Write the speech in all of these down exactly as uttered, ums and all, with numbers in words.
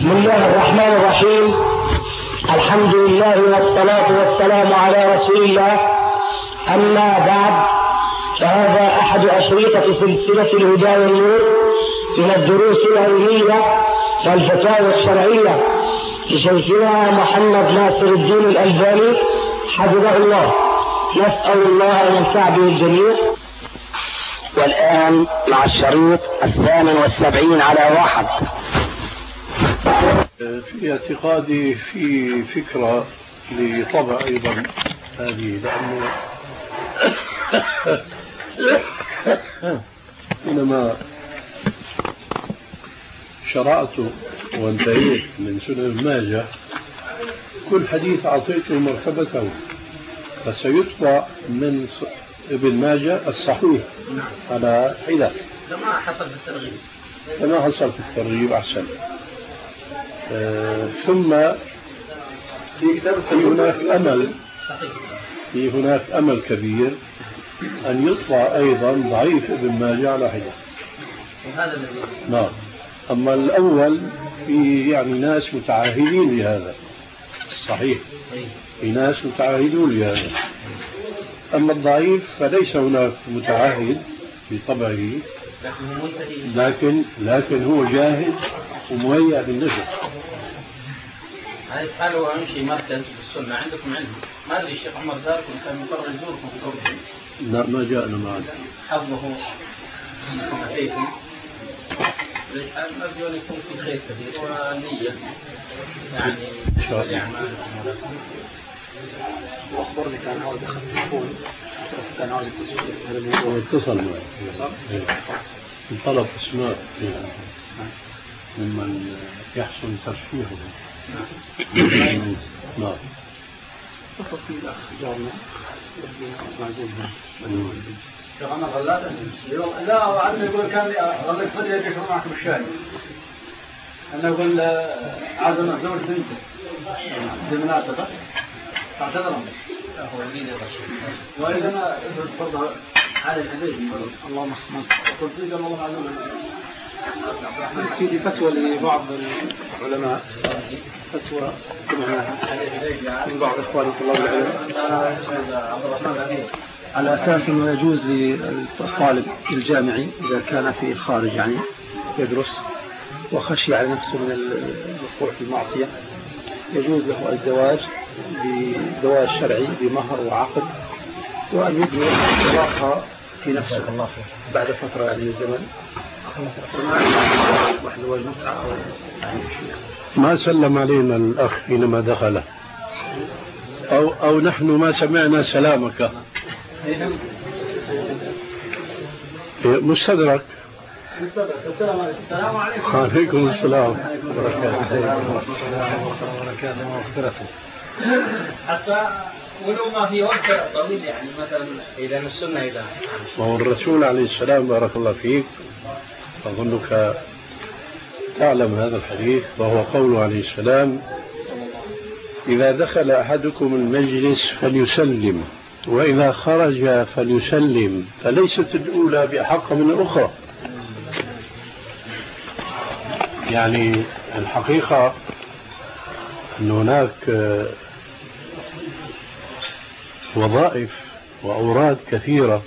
بسم الله الرحمن الرحيم. الحمد لله والصلاة والسلام على رسول الله. أما بعد، فهذا أحد أشرطة سلسلة الهدى والنور من الدروس العلمية والفتاوى الشرعية لشيخنا محمد ناصر الدين الألباني حفظه الله. نسأل الله أن ينفع به الجميع. والآن مع الشريط الثامن والسبعين على واحد. في اعتقادي في فكرة لطبع أيضا هذه، لأنه حينما شرعت وانتهيت من سنن ماجه كل حديث أعطيته مرتبته، فسيطبع من ابن ماجه الصحيح على حدة كما حصل في الترغيب كما حصل في الترغيب أحسن. آه ثم في هناك أمل في هناك أمل كبير أن يطلع أيضا ضعيف ابن ماجه على حدة. نعم. أما الأول في يعني ناس متعاهدين لهذا صحيح، في ناس متعاهدون لهذا. أما الضعيف فليس هناك متعاهد بطبعه، لكن لكن هو جاهد ومهيأ بالنسبة. هذا قالوا أهم شيء مركز السنة عندكم علم. ما أدري الشيخ عمر داركم كان مقرر يزوركم في الأردن. لا ما جاءنا معنا. حظه أنكم أتيتم. أرجو أن يكون في خير كثير ونية يعني إن شاء الله. وأخبرني كان عاوز أخذ تليفون، كان عاوز التسجيل. واتصل معي طلب اسماء ممن يحسن ترشيحه. نعم. اتصل في الأخ جارنا معزوم. أنا غلات لا وعندنا يقول كان غلت فدي يجيك معكم الشاي. أنا أقول عازم الزوج بنته بمناسبة فاعتذرهم. وإذا أنا فرض على الحديث اللهم صل قلت لي قال الله عز وجل سيدي فتوى لبعض العلماء، فتوى سمعناها من بعض إخواني طلاب العلم على أساس أنه يجوز للطالب الجامعي إذا كان في الخارج يعني يدرس وخشي على نفسه من الوقوع في المعصية، يجوز له الزواج بزواج شرعي بمهر وعقد، وأن يدرس الطلاق في نفسه بعد فترة يعني من الزمن. ما سلم علينا الأخ حينما دخل، أو, أو نحن ما سمعنا سلامك. مستدرك. السلام عليكم. وعليكم السلام وبركاته. حتى ولو ما في وقت طويل يعني مثلا إذا السنة إذا وهو الرسول عليه السلام بارك الله فيك أظنك تعلم هذا الحديث، وهو قوله عليه السلام: إذا دخل أحدكم المجلس فليسلم، وإذا خرج فليسلم، فليست الأولى بأحق من الأخرى. يعني الحقيقة أن هناك وظائف وأوراد كثيرة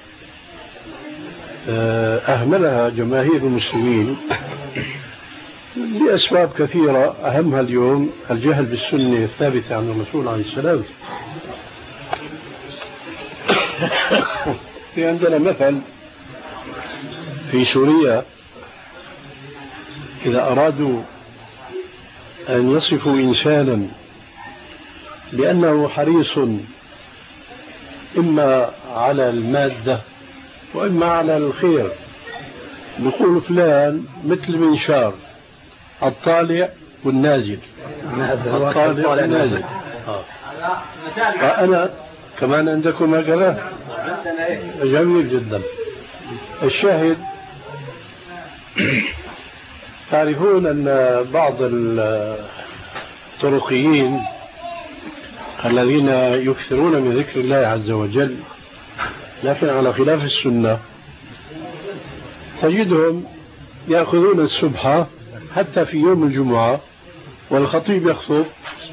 أهملها جماهير المسلمين لأسباب كثيرة، أهمها اليوم الجهل بالسنة الثابتة عن الرسول عليه السلام. في عندنا مثل في سوريا، إذا أرادوا أن يصفوا إنسانا بأنه حريص إما على المادة وإما على الخير، نقول فلان مثل منشار الطالع والنازل، الطالع والنازل. آه. فأنا كمان عندكم هكذا جميل جدا. الشاهد تعرفون أن بعض الطرقيين الذين يكثرون من ذكر الله عز وجل لكن على خلاف السنة تجدهم يأخذون السبحة حتى في يوم الجمعة والخطيب يخطب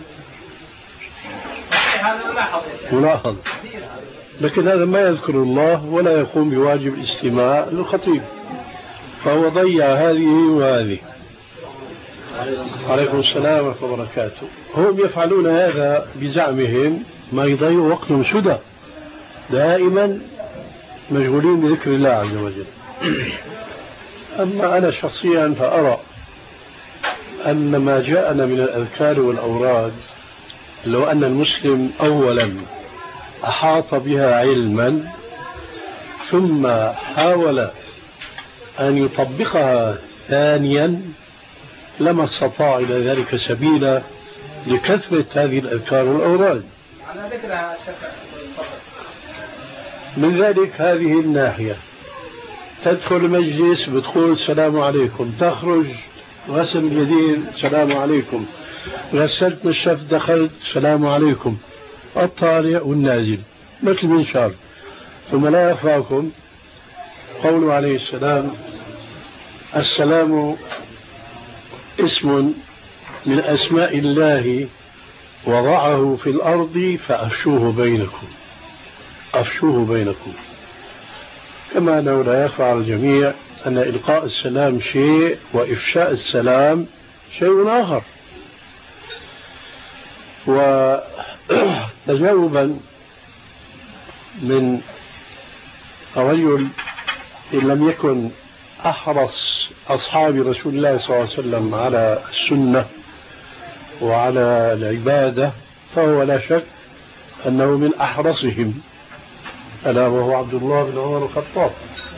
ملاحظ، لكن هذا ما يذكر الله ولا يقوم بواجب الاستماع للخطيب، فهو ضيع هذه وهذه. عليكم السلام ورحمة الله وبركاته. هم يفعلون هذا بزعمهم ما يضيعوا وقتهم سدى، دائما مشغولين بذكر الله عز وجل. أما أنا شخصيا فأرى أن ما جاءنا من الأذكار والأوراد لو أن المسلم أولا أحاط بها علما ثم حاول أن يطبقها ثانيا لما استطاع إلى ذلك سبيلا لكثرة هذه الأذكار والأوراد. من ذلك هذه الناحية، تدخل المجلس بتقول السلام عليكم، تخرج غسل اليدين السلام عليكم، غسلت نشفت دخلت السلام عليكم، الطالع والنازل مثل منشار. ثم لا يخفاكم قوله عليه السلام: السلام اسم من أسماء الله وضعه في الأرض فأفشوه بينكم، أفشوه بينكم. كما أنه لا يخفى على الجميع أن إلقاء السلام شيء وإفشاء السلام شيء آخر. وتجاوبا من رجل إن لم يكن أحرص أصحاب رسول الله صلى الله عليه وسلم على السنة وعلى العبادة فهو لا شك أنه من أحرصهم، ألا وهو عبد الله بن عمر الخطاب.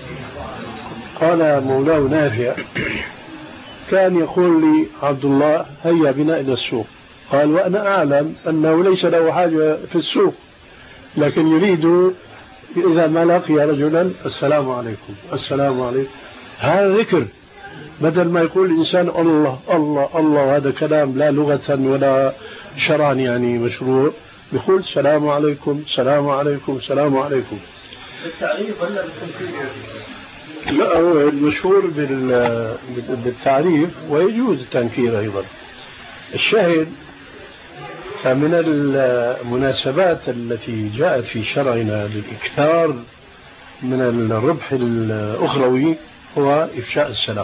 قال مولاه نافع: كان يقول لي عبد الله هيا بنا إلى السوق. قال: وأنا أعلم أنه ليس له حاجة في السوق، لكن يريد إذا ما لقي رجلا السلام عليكم السلام عليكم. هذا ذكر، بدل ما يقول الإنسان الله الله الله، هذا كلام لا لغة ولا شرعا يعني مشروع، يقول السلام عليكم السلام عليكم السلام عليكم. بالتعريف ولا بالتنكير؟ لا، هو المشهور بالتعريف ويجوز التنكير أيضا. الشاهد فمن المناسبات التي جاءت في شرعنا للإكثار من الربح الأخروي هو إفشاء السلام،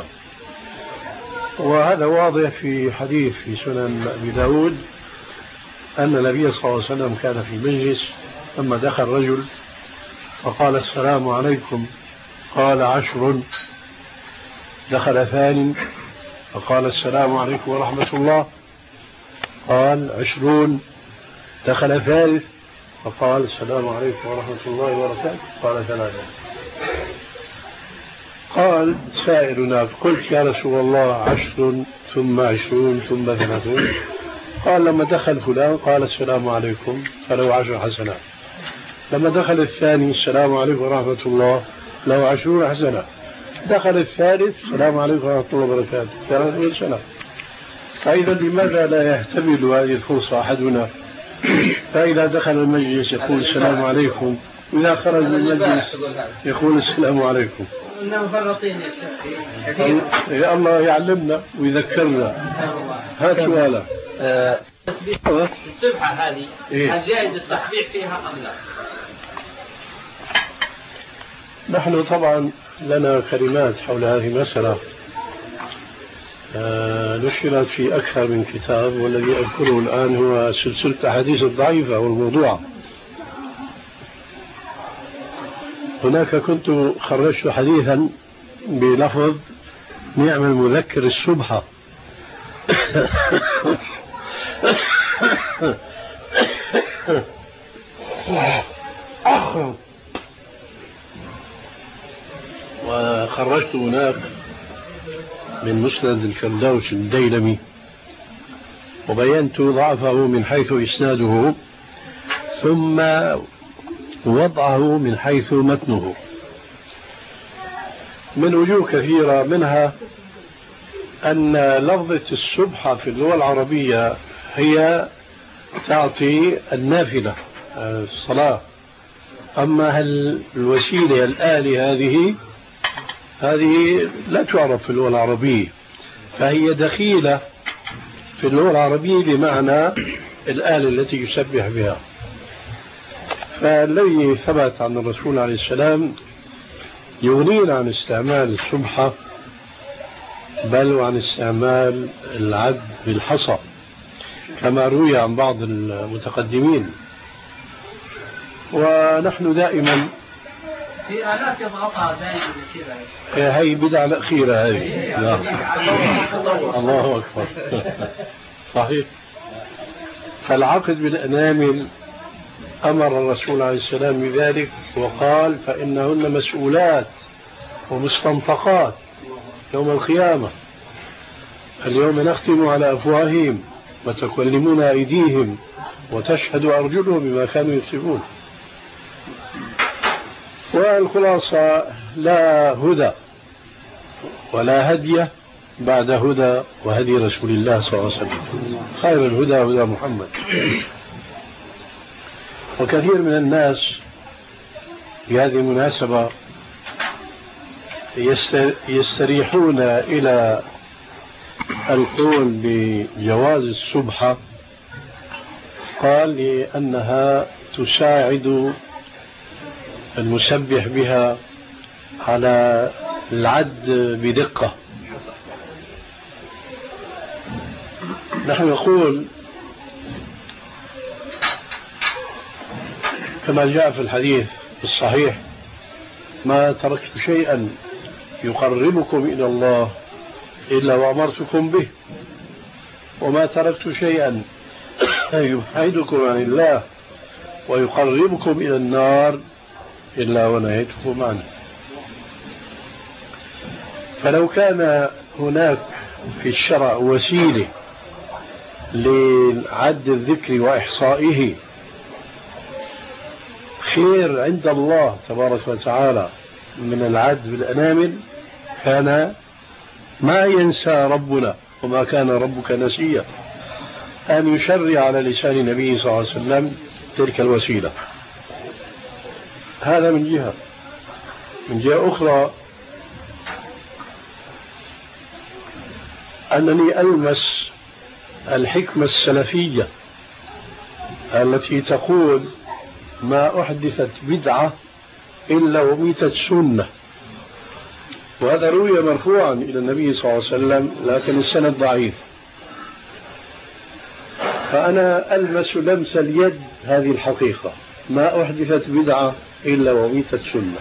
وهذا واضح في حديث في سنن أبي داود أن النبي صلى الله عليه وسلم كان في مجلس ثم دخل رجل فقال: السلام عليكم. قال: عشر. دخل ثاني فقال: السلام عليكم ورحمة الله. قال: عشرون. دخل ثالث فقال: السلام عليكم ورحمة الله وبركاته. قال: ثلاثة. قال سائلنا: قلت يا رسول الله عشر ثم عشرون ثم ثلاثون. قال: لما دخل فلان قال السلام عليكم فله عشر حسنات. لما دخل الثاني السلام عليكم ورحمة الله له عشرون حسنة. دخل الثالث السلام عليكم ورحمة الله وبركاته ثلاثون سنة. فإذا لماذا لا يهتبل هذه الفرصة أحدنا؟ فإذا دخل المجلس يقول السلام عليكم، وإذا خرج من المجلس يقول السلام عليكم. إنهم مفرطين يا شيخ كثير. يا الله يعلمنا ويذكرنا. هات سؤالا. السبحة هذه هل جائز التصبيح فيها أم لا؟ نحن طبعا لنا كلمات حول هذه المسألة نشرت في أكثر من كتاب، والذي أذكره الآن هو سلسلة الأحاديث الضعيفة والموضوعة. هناك كنت خرجت حديثا بلفظ نعم المذكر السبحة. وخرجت هناك من مسند الفردوس الديلمي وبينت ضعفه من حيث إسناده ثم وضعه من حيث متنه من وجوه كثيرة، منها أن لفظة السبحة في اللغة العربية هي تعطي النافلة الصلاة، أما هل الوسيلة الآلة هذه هذه لا تعرف في اللغة العربية، فهي دخيلة في اللغة العربية بمعنى الآلة التي يسبح بها. فالذي ثبت عن الرسول عليه السلام يغنينا عن استعمال السبحة بل وعن استعمال العد بالحصى كما روي عن بعض المتقدمين. ونحن دائما في آلات يضغطها دائما كذا. هي بدعة الأخيرة هذه. الله أكبر. صحيح. فالعقد بالأنامل أمر الرسول عليه السلام بذلك وقال فإنهن مسؤولات ومستنطقات يوم القيامة. اليوم نختم على أفواههم وتكلمنا أيديهم وتشهد أرجلهم بما كانوا يكسبون. والخلاصة لا هدى ولا هدي بعد هدى وهدي رسول الله صلى الله عليه وسلم. خير الهدى هدى محمد. وكثير من الناس في هذه المناسبة يستريحون إلى القول بجواز السبحة، قال لأنها تساعد المسبح بها على العد بدقة. نحن نقول كما جاء في الحديث الصحيح ما تركت شيئا يقربكم إلى الله إلا وأمرتكم به، وما تركت شيئا يبعدكم عن الله ويقربكم إلى النار إلا ونهيتكم عنه. فلو كان هناك في الشرع وسيلة لعد الذكر وإحصائه خير عند الله تبارك وتعالى من العد بالأنامل كان ما ينسى ربنا وما كان ربك نسيا أن يشرع على لسان النبي صلى الله عليه وسلم تلك الوسيلة. هذا من جهة. من جهة أخرى أنني ألمس الحكمة السلفية التي تقول ما أحدثت بدعة إلا وميتت سنة، وهذا روي مرفوعا إلى النبي صلى الله عليه وسلم لكن السند ضعيف. فأنا ألمس لمس اليد هذه الحقيقة، ما أحدثت بدعة إلا وميتت سنة.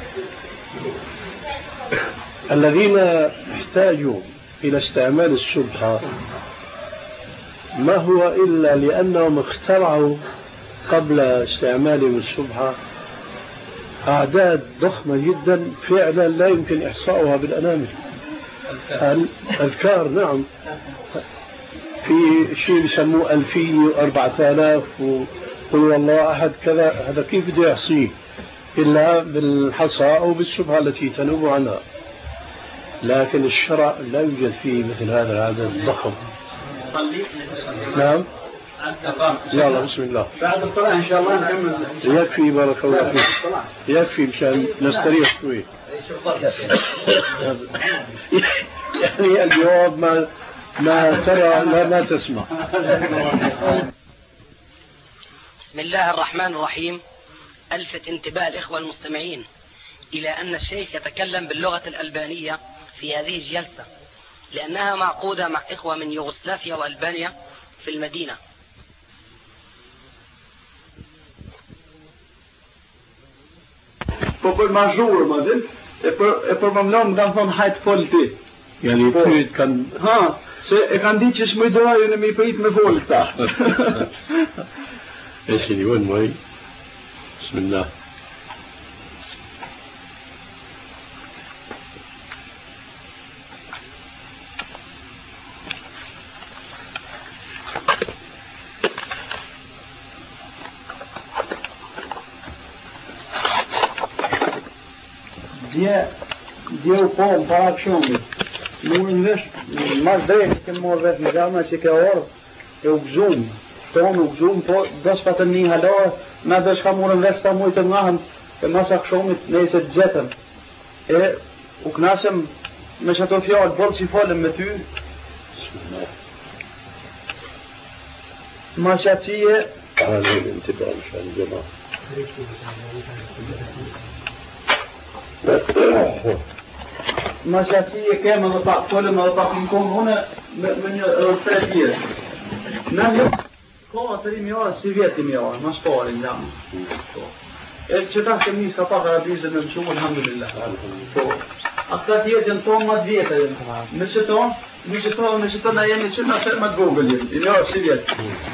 الذين احتاجوا إلى استعمال السبحة ما هو إلا لأنهم اخترعوا قبل استعمالهم السبحة أعداد ضخمة جدا فعلا لا يمكن إحصاؤها بالأنامل. الأذكار نعم، في شيء يسموه ألفية وأربعة آلاف وقل والله أحد كذا، هذا كيف بده يحصيه إلا بالحصى أو بالسبحة التي تنوب عنها. لكن الشرع لا يوجد فيه مثل هذا العدد الضخم. نعم يلا بسم الله. بعد الصلاة إن شاء الله نكمل. يكفي بارك الله فيك، يكفي مشان نستريح شوي. يعني الجواب ما ما ترى لا ما تسمع. بسم الله الرحمن الرحيم. ألفت انتباه الإخوة المستمعين إلى أن الشيخ يتكلم باللغة الألبانية في هذه الجلسة لأنها معقودة مع إخوة من يوغوسلافيا وألبانيا في المدينة. Po për ma zhurë, ma dhe, e për, e për më mlonë më kanë thonë hajtë folë ti. Yani pyet kanë... Ha, se e kanë di që shmë i dojë në mi prit me folë këta. E si një vënë mëj. Bismillah. Dje, dje u po më para këshomi. Murën vesh, mas drejnë kemë morë vesh në gama që ke orë, e u gëzumë. Tonë u gëzumë, po do s'pa të një halorë, na do shka murën vesh sa mujtë të ngahëm, e masa këshomit nejse të gjetëm. E u knasëm me që ato fjallë, bolë që folëm me ty. ماشاتية هذا الانتباه مشان الجماعة. ماشاتية كما وضع كل ما وضع منكم هنا من الثلاثية نحن كما تريم يوم سيفيتي يوم ما شطور الجامعة الشتاء كمي سطح عبيز المشوم الحمد لله الثلاثية جنتون ما دفيتا مشتون مشتون مشتون يعني شنا شنا جوجل يوم سيفيتي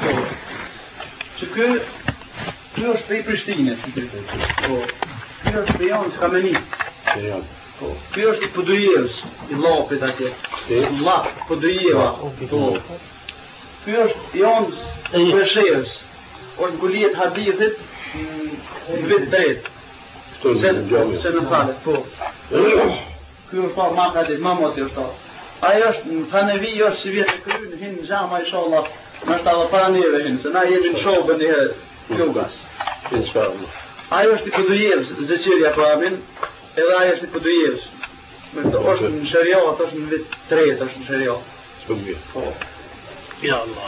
شكو كيوش في برشتينة كيوش في يوم خمانيس كيوش في بدويرس الله في ذاك الله بدويرا كيوش يوم برشيرس والكلية حديثة بيت بيت سنة سنة ثالث فوق كيوش طار ما قدر ما موتي طار أيش فنبي يوش سبيت كلون هن جامع إن شاء الله نشتغل فانية هن سنة يجي شو بني يوغاس إن شاء الله. أيش تقدويرس زشير يا فامين إذا أيش تقدويرس من توش من شريعة توش من بيت تري توش من شريعة. سبحان يا الله.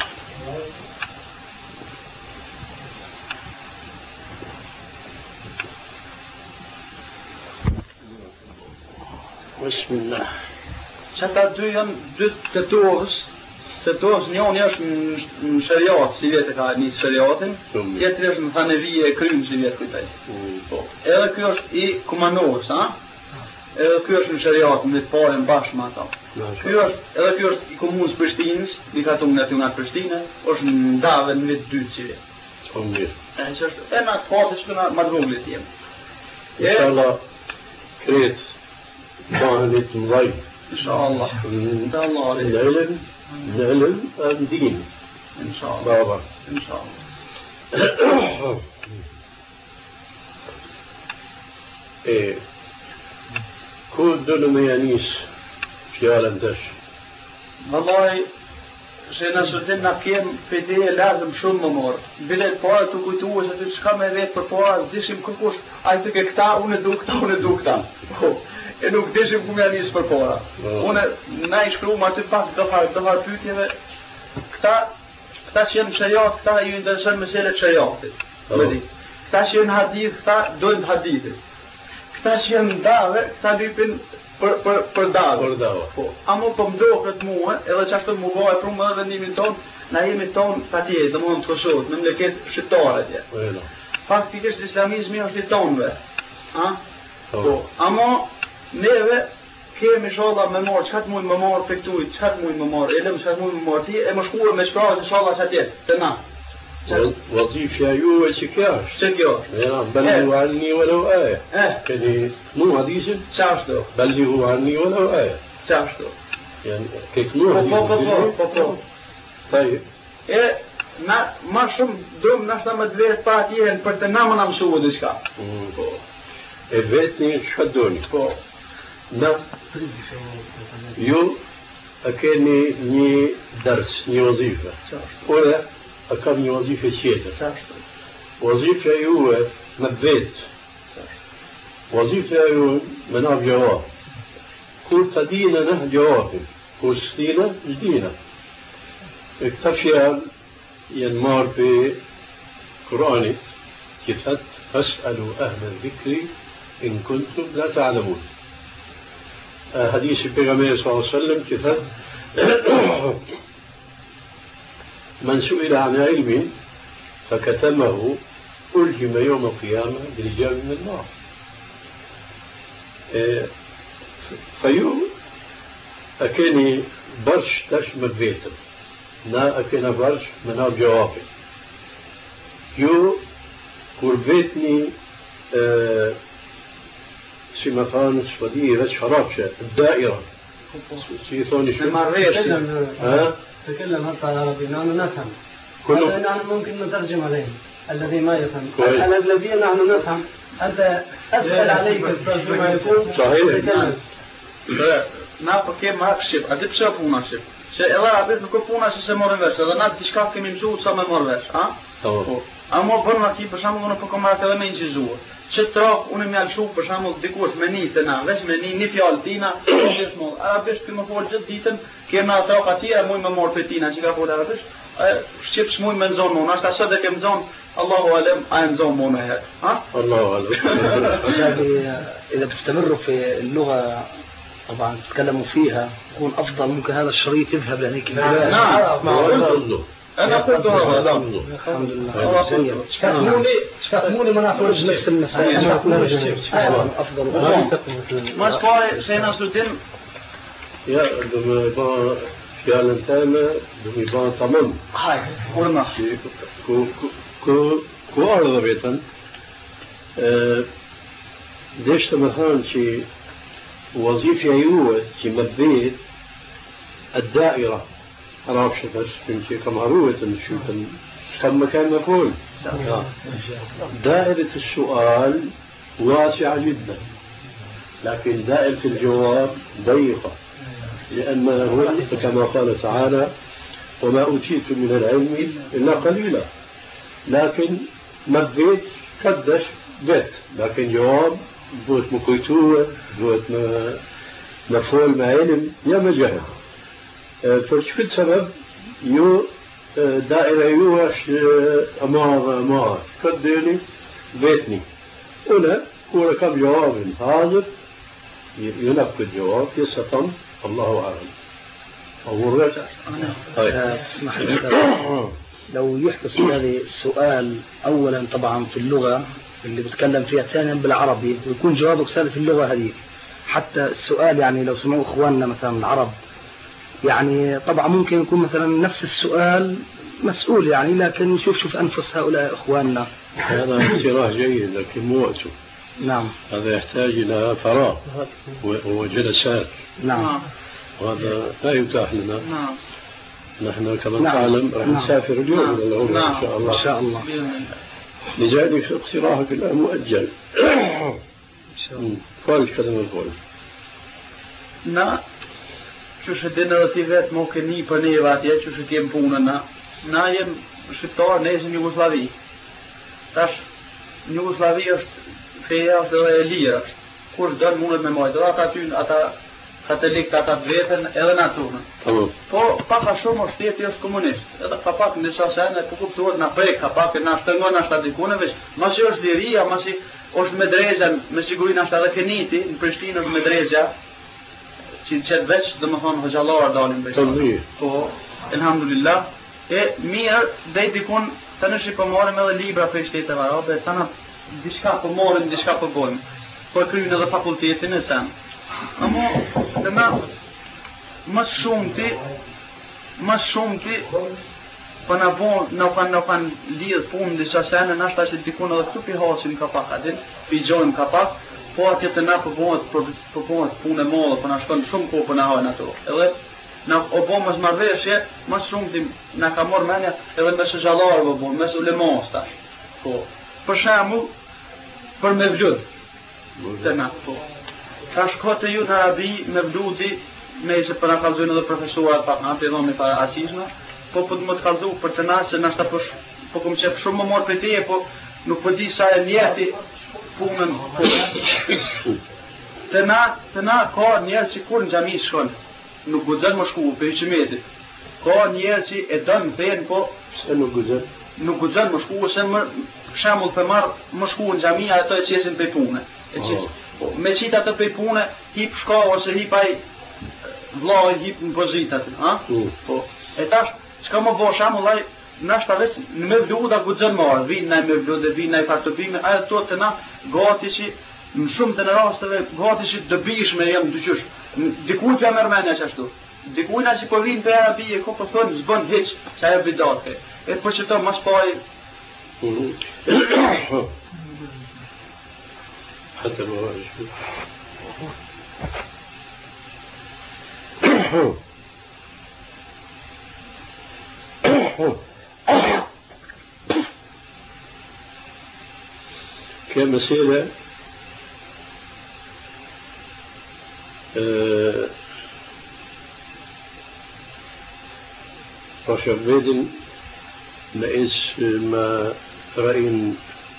بسم الله. شتى دوين دوت تتوس تتوس نيون يش من شريعة سيفيت كأني شريعة يتريش من فنبيه كريم سيفيت كتاي. إذا كيوش إي كمانوس ها إذا كيوش من شريعة من الفارن باش ما تا. كيوش إذا كيوش إي كومونس برستينس لكاتون ناتيونال برستينا وش من داven med دوت سيفيت. سبحان. يعني شو أنا خاطر شو مدروغلت يم. إن شاء الله كريت كانت مضي. إن شاء الله. إن شاء الله. العلم العلم الدين. إن شاء الله. بابا. إن شاء الله. إيه كود دول ميانيس في عالم دش. والله شينا شدنا كيم في دي لازم شو ممر بلاد بوار تو كوتوس هتش خمسة بيت بوار ديشم كوكوش عايزك كتا ون دوكتا ون دوكتا إنه ديشم كم يعني اسمه بوار ونا نايش كلو ما تبقى دفع دفع بيوتي كتا كتا شيء مشيات كتا يندرسن مسألة شيات بدي كتا شيء حديث كتا دون حديث كتا شيء مدار كتا بيبن për për për davë. Për davë. Po, amo po mdohet mua, edhe çfarë më bëj për më vendimin ton, na jemi ton patjetër, domthonë të koshot, në memleket shqiptare atje. Po. Faktikisht islamizmi është i tonëve. Ha? Po, amo neve kemi inshallah me marr, çka të mund më marr për këtu, çka të mund më marr, elem çka të mund më marr ti, e më shkuar me shprehje inshallah atje, te na. وظيفة أيوة شكاش شكاش بلغوا عني ولو آية كذي مو حديث شاشتو بلغوا عني ولو آية شاشتو يعني كيف مو حديث طيب إيه ما ما شم دوم نحن ما دفعت باتيه për të na më na mësuar diçka. E vetni çfarë na ju a keni një ders, një wazife. Ora a kam një wazife tjetër. Wazifa juve me vet. Wazifa juve me na gjawab. Kur të dina në gjawabin, kur s'dina, s'dina. E këta fjalë janë marrë për Kur'anit, që thëtë fas'alu ahla dhikri in kuntum la ta'lamun. Hadisi pejgamberit sallallahu alaihi wasallam që thëtë من سئل عن علم فكتمه ألجم يوم القيامة برجال من النار. اه فيو أكني برش تشمل بيتم نا أكنا برش منا جوابي يو كربيتني اه سمثان سفدية بس شرابشة الدائرة سيثوني شو ها تكلم حتى العربي نحن نفهم كله نحن ممكن نترجم عليه الذي ما يفهم أنا الذي نحن نفهم أنت أسأل عليك الترجمة يكون صحيح na po kem ma shqip, a ti pse puna shqip? Se edhe arabisht nuk ka puna se se morën vesh, edhe na diçka kemi mësuar sa më morë vesh, ha? Po. Amo bën aty për shembull unë po kam marrë edhe me injizuar. Që trok unë më alshu për shembull dikush me nitë na, veç me një një fjalë tina, gjithmonë. Arabisht që më fol gjithë ditën, kemi ato aty, mua më mor për tina, që ka fol arabisht. shqip shmuj me nëzon mon, ashtë asë dhe kem zonë, Allahu alem, a e nëzon mon e herë. Allahu alem. إذا بتستمروا في اللغة طبعا تتكلموا فيها يكون أفضل. ممكن هذا الشريط يذهب لهذيك البلاد. نعم أنا قلت هذا. الحمد لله. تفهموني مناطق نفس المسائل. أفضل. ما سباي سينا سودين. يا دم با فعلا تاما دم با تمام. هاي قرنا. كو كو كو أرض بيتن. ديش تمهان شي وظيفة يوه شي مبيت الدائرة رابشة بس فهمتي كم عروة شو كم مكان مفعول. دائرة السؤال واسعة جدا لكن دائرة الجواب ضيقة لأنه كما قال تعالى وما أوتيت من العلم إلا قليلا لكن مبيت قدش بيت لكن جواب بوت مكويتوه بوت مفعول مع علم يا مجهل. فشفت سبب يو دائرة يوش أمار أمار كدني بيتني هنا هو كم جواب حاضر ينفذ الجواب يستطم الله أعلم أو الرجع. اسمح لي لو يحدث هذا السؤال أولا طبعا في اللغة اللي بتكلم فيها ثانيا بالعربي ويكون جوابك سهل في اللغة هذه حتى السؤال يعني لو سمعوا إخواننا مثلا العرب يعني طبعا ممكن يكون مثلا نفس السؤال مسؤول يعني لكن نشوف شوف أنفس هؤلاء إخواننا. هذا اقتراح جيد لكن مو وقته. نعم. هذا يحتاج إلى فراغ وجلسات. نعم. وهذا لا يتاح لنا. نعم. نحن كما تعلم راح نسافر اليوم إلى العمرة إن شاء الله. إن شاء الله. لذلك اقتراحك الآن مؤجل. فال كلمة الفول. نعم. Që shë dinë edhe ti vetë më këni për neve atje që shë kemë punën na. Na jem shqiptarë, ne ishë Jugoslavi. Tash, Jugoslavi është feja është edhe e lirë është. Kur dënë mundet me majtë, edhe ata ty, ata katolikët, ata të vetën, edhe na tunën. Po, paka shumë është tjeti është komunist. Edhe ka pak në disa sene, po kuptuat na prek, ka pak na shtëngon, na shtadikune, veç. Masi është liria, masi është medrezja, me sigurin është edhe keniti, në Prishtinë është medrezja, që qëtë veç dhe më thonë hëgjallarë dalin bështarë. Po, elhamdulillah. E mirë, dhe i dikun të nëshi për marim edhe libra për shtetëve arabe, të në dishka për marim, dishka për bojmë. Për kryjnë edhe fakultetin e sen. Amo, dhe na, më shumë ti, më shumë ti, për në bon, në kanë, në kanë lidhë punë disa sene, nështë ta që dikun edhe këtu pi hasin ka pak adin, pi gjojmë ka pak, po atje të na përbohet përbohet punë e madhe, po na shkon shumë kohë për na hajnë ato. Edhe na obomës marrëveshje, më shumë ti na ka marrë mendja edhe me shëxhallarë po bën, me ulemas tash. Po, për shembull, për mevlud. Të na po. Ka shkote ju në Arabi me vludi, me se për na kallzojnë edhe profesorat pak na të dhomë para asisna, po po të më të kallzu për të na se na sta po po kom çep shumë më marr për te, po nuk po di sa e njëti punën të na, të na ka njerë që kur në gjami shkon nuk gudzën më shku për hëqimetit ka njerë që e dënë fejnë po se nuk gudzën nuk gudzën më shku se më shemull për marë më shku në gjami a e të e qesin për punë oh, oh. Me qita të për punë hip shka ose hip aj vlaj hip në pozitat mm. po, e tash qka më bo shemull aj nështë të vesë në me vlu da gudzën marë, vinë na me vlu dhe vinë na i fartopime, ajo të të na gati që në shumë të në rastëve gati që dëbishme jam dyqysh. Dikujt ja mërmenja që ashtu. Dikujna që po vinë për Arabi e ko po thonë zbën heq që ajo vidate. E për që të mas paj... Hëtë më rështu. كمسألة رشا بيدن لإس ما رأين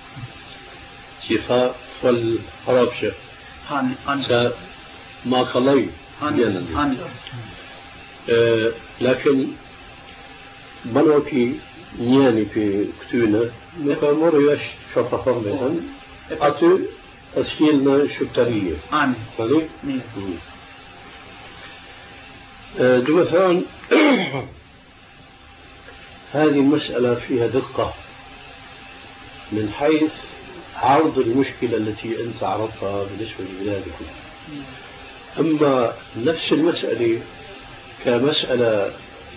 شفاء والرابشة سا ما خلي لكن Banaki njeni për këtyne nuk ka morë vesh çfarë ka thënë vetëm, aty asnjë në shqiptarije. Ani. Tani? Mirë. دوما ثان هذه المسألة فيها دقة من حيث عرض المشكلة التي أنت عرضتها بالنسبة لبلادكم. أما نفس المسألة كمسألة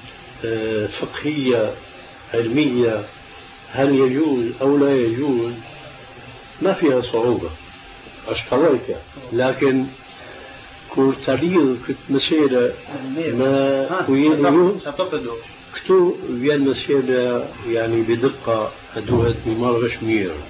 فقهية علمية هل يجوز أو لا يجوز ما فيها صعوبة أشكرك، لكن kur të lidhë këtë mësere me kujenu këtu vjen mësere yani bidëka duhet mi marrë vesh mirë.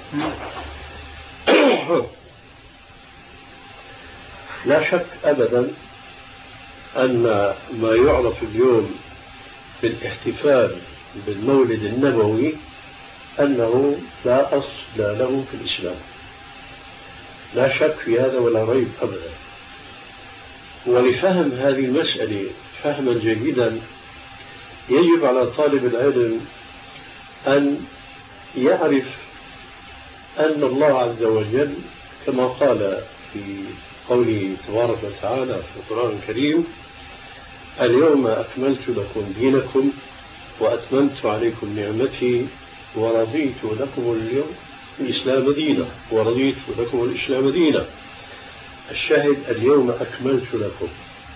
لا شك أبدا أن ما يعرف اليوم بالاحتفال بالمولد النبوي أنه لا أصل له في الإسلام، لا شك في هذا ولا ريب أبدا. ولفهم هذه المسألة فهما جيدا يجب على طالب العلم أن يعرف أن الله عز وجل كما قال في قوله تبارك وتعالى في القرآن الكريم: اليوم أكملت لكم دينكم وأتممت عليكم نعمتي ورضيت لكم اليوم الإسلام دينا ورضيت لكم الإسلام دينا. الشاهد اليوم أكملت لكم.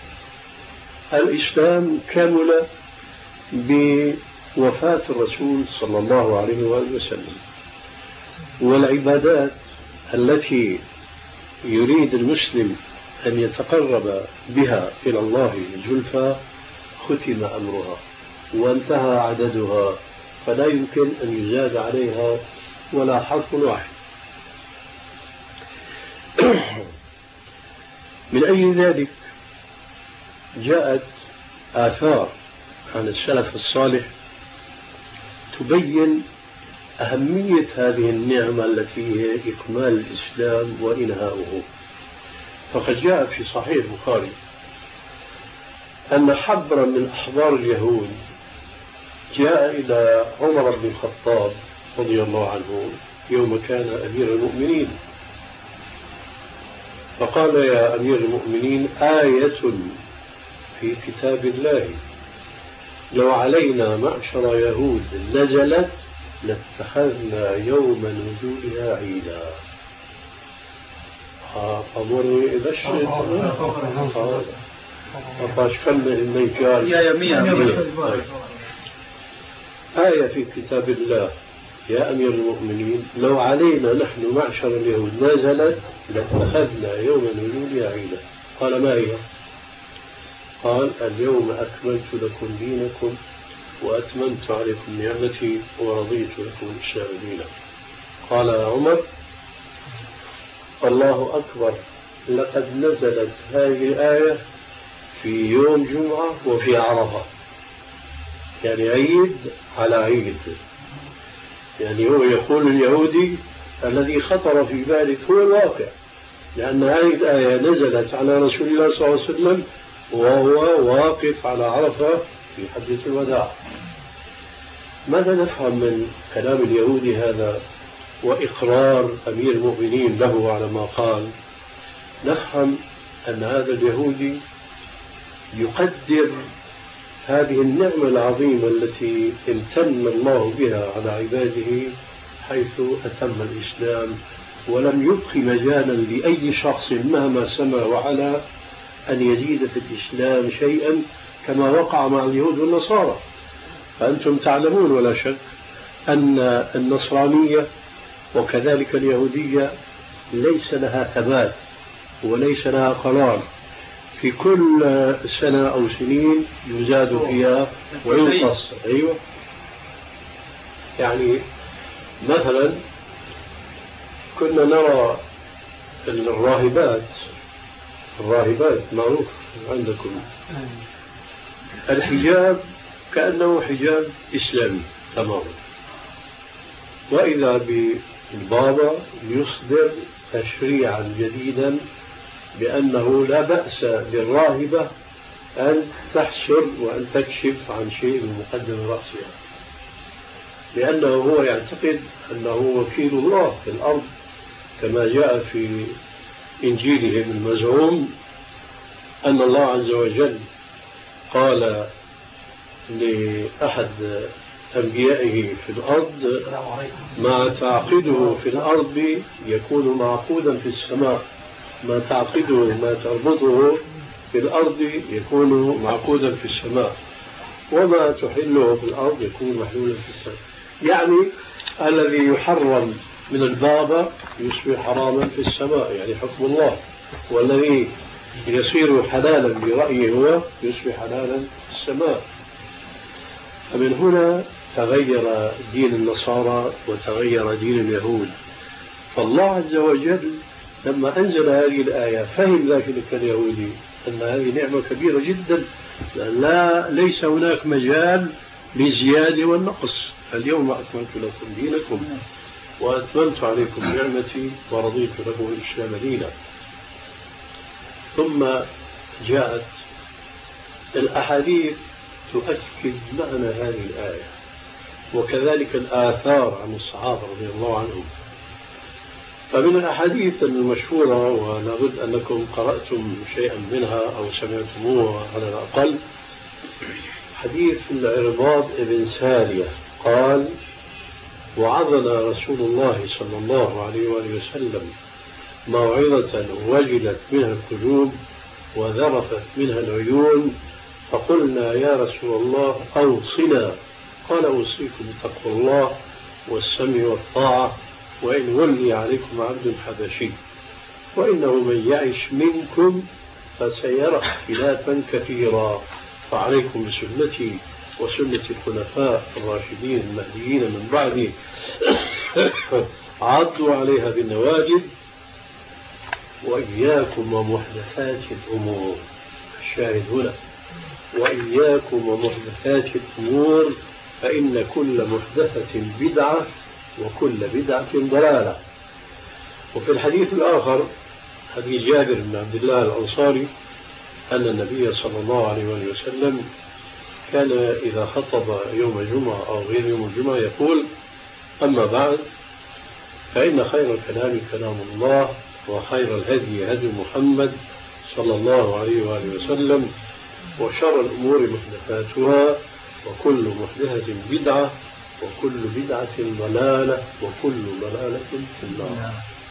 الإسلام كمل بوفاة الرسول صلى الله عليه وآله وسلم، والعبادات التي يريد المسلم أن يتقرب بها إلى الله زلفى ختم أمرها وانتهى عددها، فلا يمكن أن يزاد عليها ولا حرف واحد. من أجل ذلك جاءت آثار عن السلف الصالح تبين أهمية هذه النعمة التي هي إكمال الإسلام وإنهاؤه. فقد جاء في صحيح البخاري أن حبرا من أحبار اليهود جاء إلى عمر بن الخطاب رضي الله عنه يوم كان أمير المؤمنين، فقال: يا أمير المؤمنين، آية في كتاب الله لو علينا معشر يهود نزلت لاتخذنا يوم نزولها عيدا. أمر يبشر أفاشكلنا النيجار يا يمين آية في كتاب الله يا أمير المؤمنين لو علينا نحن معشر اليهود نزلت لاتخذنا يوم نزولها عيدا. قال: ما هي؟ قال: اليوم أكملت لكم دينكم وأتممت عليكم نعمتي ورضيت لكم الإسلام دينا. قال عمر: الله أكبر، لقد نزلت هذه الآية في يوم جمعة وفي عرفة، يعني عيد على عيد. يعني هو يقول اليهودي الذي خطر في بالك هو الواقع، لأن هذه الآية نزلت على رسول الله صلى الله عليه وسلم وهو واقف على عرفة في حجة الوداع. ماذا نفهم من كلام اليهودي هذا وإقرار أمير المؤمنين له على ما قال؟ نفهم أن هذا اليهودي يقدر هذه النعمة العظيمة التي امتن الله بها على عباده حيث أتم الإسلام ولم يبق مجالا لأي شخص مهما سمى وعلا أن يزيد في الإسلام شيئا كما وقع مع اليهود والنصارى. فأنتم تعلمون ولا شك أن النصرانية وكذلك اليهودية ليس لها ثبات وليس لها قرار، في كل سنة أو سنين يزاد فيها وينقص. أيوة، يعني مثلا كنا نرى الراهبات الراهبات معروف عندكم الحجاب كأنه حجاب إسلامي تماما، وإذا بالبابا يصدر تشريعا جديدا بأنه لا بأس للراهبة أن تحسر وأن تكشف عن شيء من مقدم رأسها. لأنه هو يعتقد أنه وكيل الله في الأرض كما جاء في إنجيلهم المزعوم أن الله عز وجل قال لأحد أنبيائه في الأرض ما تعقده في الأرض يكون معقودا في السماء، ما تعقده ما تربطه في الأرض يكون معقودا في السماء، وما تحله في الأرض يكون محلولا في السماء. يعني الذي يحرم من البابا يصبح حراما في السماء، يعني حكم الله، والذي يصير حلالا برأيه هو يصبح حلالا في السماء. فمن هنا تغير دين النصارى وتغير دين اليهود. فالله عز وجل لما أنزل هذه الآية فهم ذلك اليهودي أن هذه نعمة كبيرة جدا، لا ليس هناك مجال للزيادة والنقص. اليوم أكملت لكم دينكم وأتممت عليكم نعمتي ورضيت لكم الإسلام دينا. ثم جاءت الأحاديث تؤكد معنى هذه الآية، وكذلك الآثار عن الصحابة رضي الله عنهم. فمن الأحاديث المشهورة ولا بد أنكم قرأتم شيئا منها أو سمعتموها على الأقل، حديث العرباض بن سارية قال: وعظنا رسول الله صلى الله عليه وآله وسلم موعظة وجلت منها القلوب وذرفت منها العيون، فقلنا يا رسول الله أوصنا. قال: أوصيكم بتقوى الله والسمع والطاعة وإن ولي عليكم عبد حبشي، وإنه من يعش منكم فسيرى اختلافا كثيرا، فعليكم بسنتي وسنة الخلفاء الراشدين المهديين من بعدي عضوا عليها بالنواجذ، وإياكم ومحدثات الأمور. الشاهد هنا: وإياكم ومحدثات الأمور، فإن كل محدثة بدعة وكل بدعة ضلالة. وفي الحديث الآخر حديث جابر بن عبد الله الأنصاري أن النبي صلى الله عليه وسلم كان إذا خطب يوم الجمعة أو غير يوم الجمعة يقول: أما بعد، فإن خير الكلام كلام الله، وخير الهدي هدي محمد صلى الله عليه وآله وسلم، وشر الأمور محدثاتها، وكل محدثة بدعة، وكل بدعة ضلالة، وكل ضلالة في النار.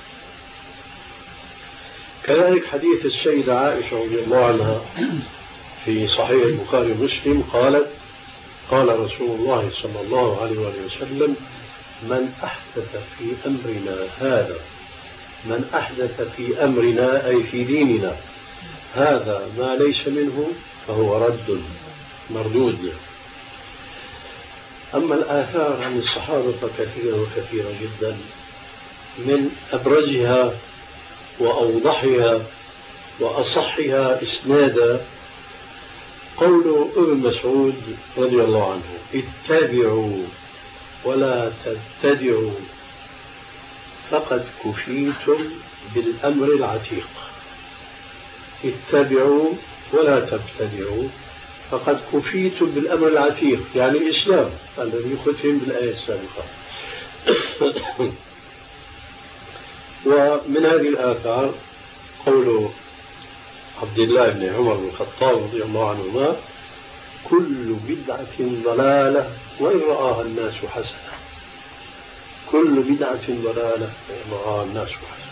كذلك حديث السيدة عائشة رضي الله عنها في صحيح البخاري ومسلم قالت: قال رسول الله صلى الله عليه وآله وسلم: من أحدث في أمرنا هذا من أحدث في أمرنا أي في ديننا هذا ما ليس منه فهو رد مردود. أما الآثار عن الصحابة فكثيرة وكثيرة جدا، من أبرزها وأوضحها وأصحها إسنادا قول ابن مسعود رضي الله عنه: اتبعوا ولا تبتدعوا فقد كفيتم بالأمر العتيق. اتبعوا ولا تبتدعوا فقد كفيتم بالأمر العتيق، يعني الإسلام الذي ختم بالآية السابقة. ومن هذه الآثار قول عبد الله بن عمر بن الخطاب رضي الله عنهما: كل بدعة ضلالة وإن رآها الناس حسنة. كل بدعة ضلالة وإن رآها الناس حسنة.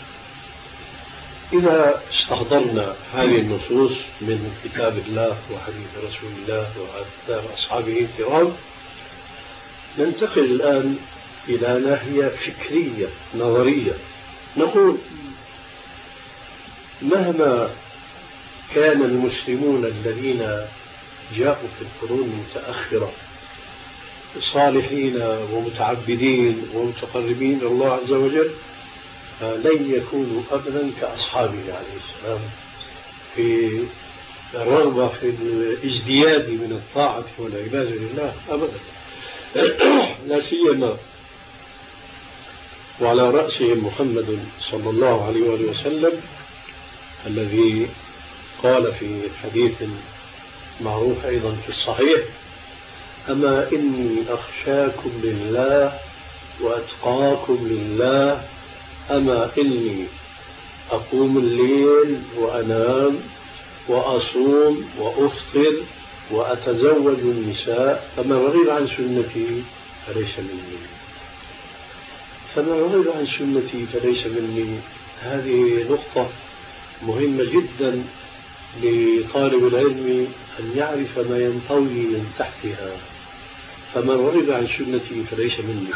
إذا استحضرنا هذه النصوص من كتاب الله وحديث رسول الله وآثار أصحابه الكرام، ننتقل الآن إلى ناحية فكرية نظرية. نقول: مهما كان المسلمون الذين جاءوا في القرون المتأخرة صالحين ومتعبدين ومتقربين إلى الله عز وجل، لن يكونوا أبدا كأصحابه عليه السلام في الرغبة في الازدياد من الطاعة والعبادة لله أبدا، لا سيما وعلى رأسهم محمد صلى الله عليه وآله وسلم، الذي قال في حديث معروف أيضا في الصحيح: أما إني أخشاكم لله وأتقاكم لله، أما إني أقوم الليل وأنام وأصوم وأفطر وأتزوج النساء، فمن رغب عن سنتي فليس مني. فمن رغب عن سنتي فليس مني، هذه نقطة مهمة جدا لطالب العلم أن يعرف ما ينطوي من تحتها. فمن رغب عن سنتي فليس مني.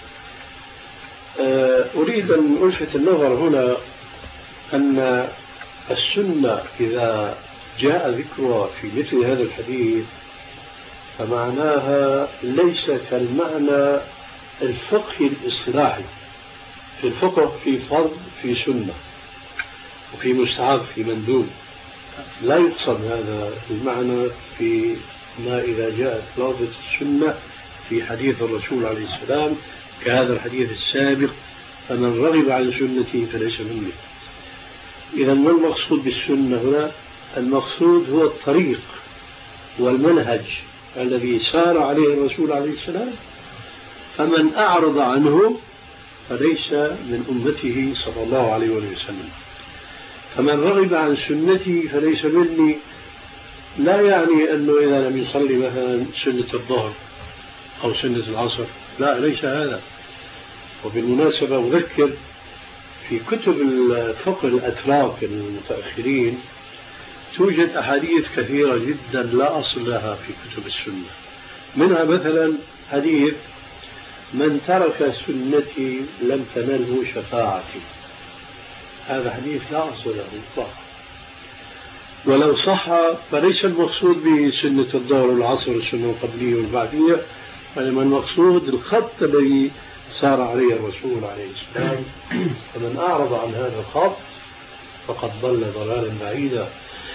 أريد أن ألفت النظر هنا أن السنة إذا جاء ذكرها في مثل هذا الحديث فمعناها ليس كالمعنى الفقهي الاصطلاحي. في الفقه في فرض في سنة وفي مستحب في مندوب، لا يقصد هذا المعنى في ما إذا جاءت لفظة السنة في حديث الرسول عليه السلام كهذا الحديث السابق: فمن رغب عن سنتي فليس مني. إذا ما المقصود بالسنة هنا؟ المقصود هو الطريق والمنهج الذي سار عليه الرسول عليه السلام، فمن أعرض عنه فليس من أمته صلى الله عليه وسلم. فمن رغب عن سنتي فليس مني لا يعني أنه إذا لم يصلي مثلا سنة الظهر أو سنة العصر، لا، ليس هذا. وبالمناسبة أذكر في كتب الفقه الأتراك المتأخرين توجد أحاديث كثيرة جدا لا أصل لها في كتب السنة. منها مثلا حديث: من ترك سنتي لم تنله شفاعتي. هذا حديث لا أصل له إطلاقا، ولو صح فليس المقصود به سنة الظهر والعصر والسنة القبلية والبعدية، وإنما المقصود الخط الذي سار عليه الرسول عليه السلام. فمن أعرض عن هذا الخط فقد ضل ضلالا بعيدا.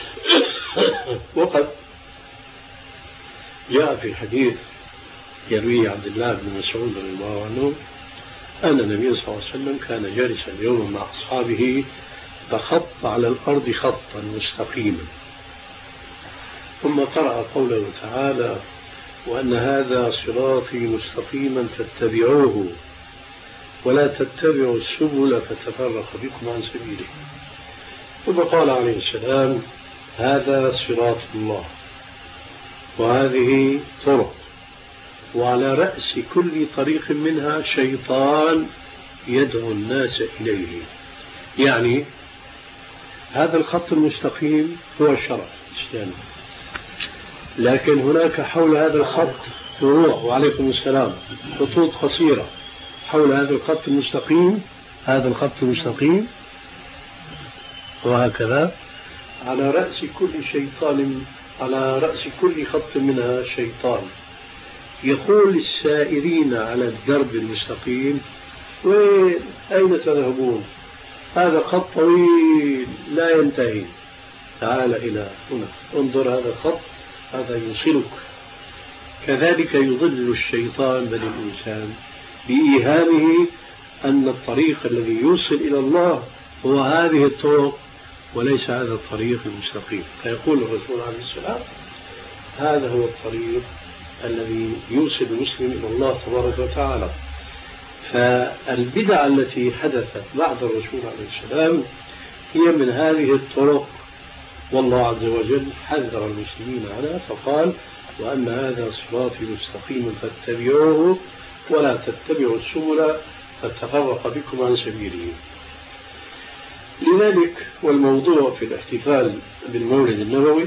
وقد جاء في الحديث يرويه عبد الله بن مسعود رضي الله عنه أن النبي صلى الله عليه وسلم كان جالسا يوما مع أصحابه فخط على الأرض خطا مستقيما، ثم قرأ قوله تعالى: وأن هذا صراطي مستقيما فاتبعوه ولا تتبعوا السبل فتفرق بكم عن سبيله. ثم قال عليه السلام: هذا صراط الله وهذه طرق، وعلى رأس كل طريق منها شيطان يدعو الناس إليه. يعني هذا الخط المستقيم هو الشرع الإسلامي، لكن هناك حول هذا الخط فروع، وعليكم السلام، خطوط قصيرة حول هذا الخط المستقيم. هذا الخط المستقيم وهكذا على رأس كل شيطان، على رأس كل خط منها شيطان يقول للسائرين على الدرب المستقيم: وين أين تذهبون؟ هذا خط طويل لا ينتهي، تعال إلى هنا، انظر هذا الخط، هذا يوصلك. كذلك يضل الشيطان بل الإنسان بإيهامه أن الطريق الذي يوصل إلى الله هو هذه الطرق وليس هذا الطريق المستقيم. فيقول الرسول عليه السلام: هذا هو الطريق الذي يوصل المسلم إلى الله تبارك وتعالى. فالبدع التي حدثت بعد الرسول عليه السلام هي من هذه الطرق، والله عز وجل حذر المسلمين عنها فقال: وأن هذا صراطي مستقيما فاتبعوه ولا تتبعوا السبل فتفرق بكم عن سبيله. لذلك والموضوع في الاحتفال بالمولد النبوي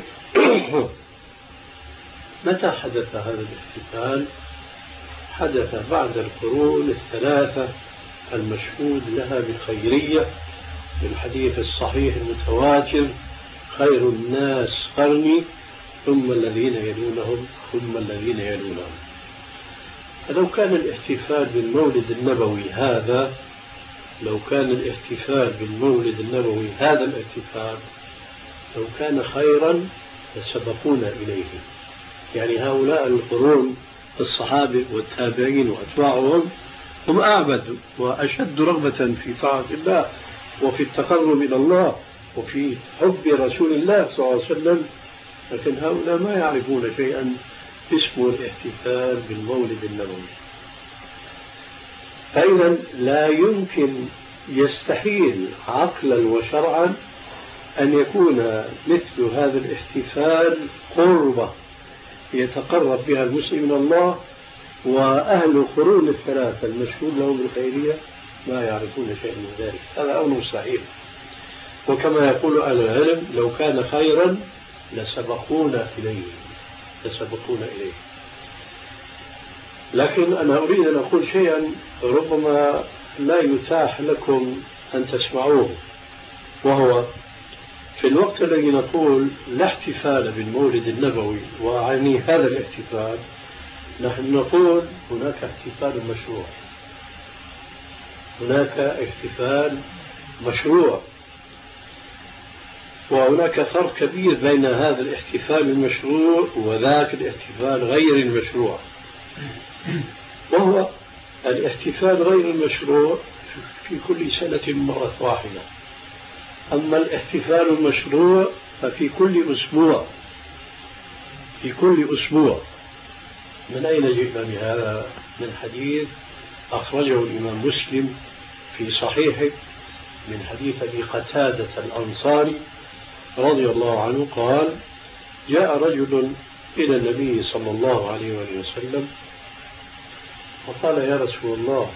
متى حدث هذا الاحتفال؟ حدث بعد القرون الثلاثة المشهود لها بالخيرية، بالحديث الصحيح المتواتر: خير الناس قرني ثم الذين يلونهم ثم الذين يلونهم. فلو كان الاحتفال بالمولد النبوي هذا لو كان الاحتفال بالمولد النبوي هذا الاحتفال لو كان خيرا لسبقونا إليه. يعني هؤلاء القرون الصحابة والتابعين وأتباعهم هم أعبد وأشد رغبة في طاعة الله وفي التقرب إلى الله وفي حب رسول الله صلى الله عليه وسلم، لكن هؤلاء ما يعرفون شيئا اسمه الاحتفال بالمولد النبوي. فإذا لا يمكن، يستحيل عقلا وشرعا أن يكون مثل هذا الاحتفال قربة يتقرب بها المسلم من الله، وأهل القرون الثلاثة المشهود لهم بالخيرية ما يعرفون شيئا من ذلك. هذا أمر مستحيل. وكما يقول أهل العلم لو كان خيرا لسبقونا إليه لسبقونا إليه. لكن أنا أريد أن أقول شيئا ربما لا يتاح لكم أن تسمعوه، وهو في الوقت الذي نقول لا احتفال بالمولد النبوي وأعني هذا الاحتفال، نحن نقول هناك احتفال مشروع، هناك احتفال مشروع، وهناك فرق كبير بين هذا الاحتفال المشروع وذاك الاحتفال غير المشروع. وهو الاحتفال غير المشروع في كل سنة مرة واحدة، أما الاحتفال المشروع ففي كل أسبوع في كل أسبوع. من أين جئنا بهذا؟ من حديث أخرجه الإمام مسلم في صحيحه من حديث أبي قتادة الأنصاري رضي الله عنه قال: جاء رجل إلى النبي صلى الله عليه وسلم فقال: يا رسول الله،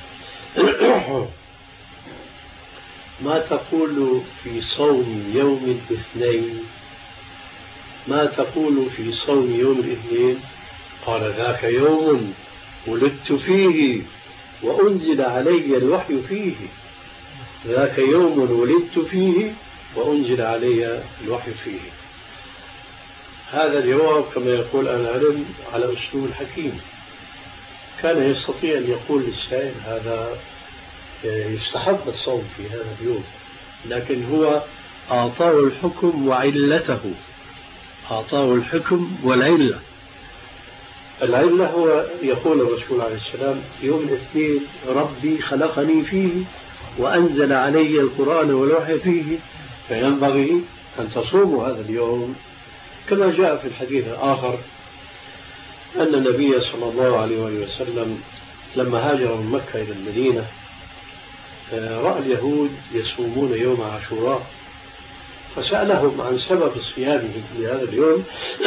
ما تقول في صوم يوم الاثنين؟ ما تقول في صوم يوم الاثنين؟ قال: ذاك يوم ولدت فيه وأنزل علي الوحي فيه. ذاك يوم ولدت فيه وأنزل علي الوحي فيه. هذا الجواب كما يقول أهل العلم على أسلوب الحكيم. كان يستطيع أن يقول للسائل هذا يستحب الصوم في هذا اليوم، لكن هو أعطاه الحكم وعلته، أعطاه الحكم والعلة. العلة هو يقول الرسول عليه السلام: يوم الاثنين ربي خلقني فيه وأنزل علي القرآن والوحي فيه، فينبغي أن تصوموا هذا اليوم. كما جاء في الحديث الآخر أن النبي صلى الله عليه وسلم لما هاجر من مكة إلى المدينة رأى اليهود يصومون يوم عاشوراء، فسألهم عن سبب صيامهم لهذا اليوم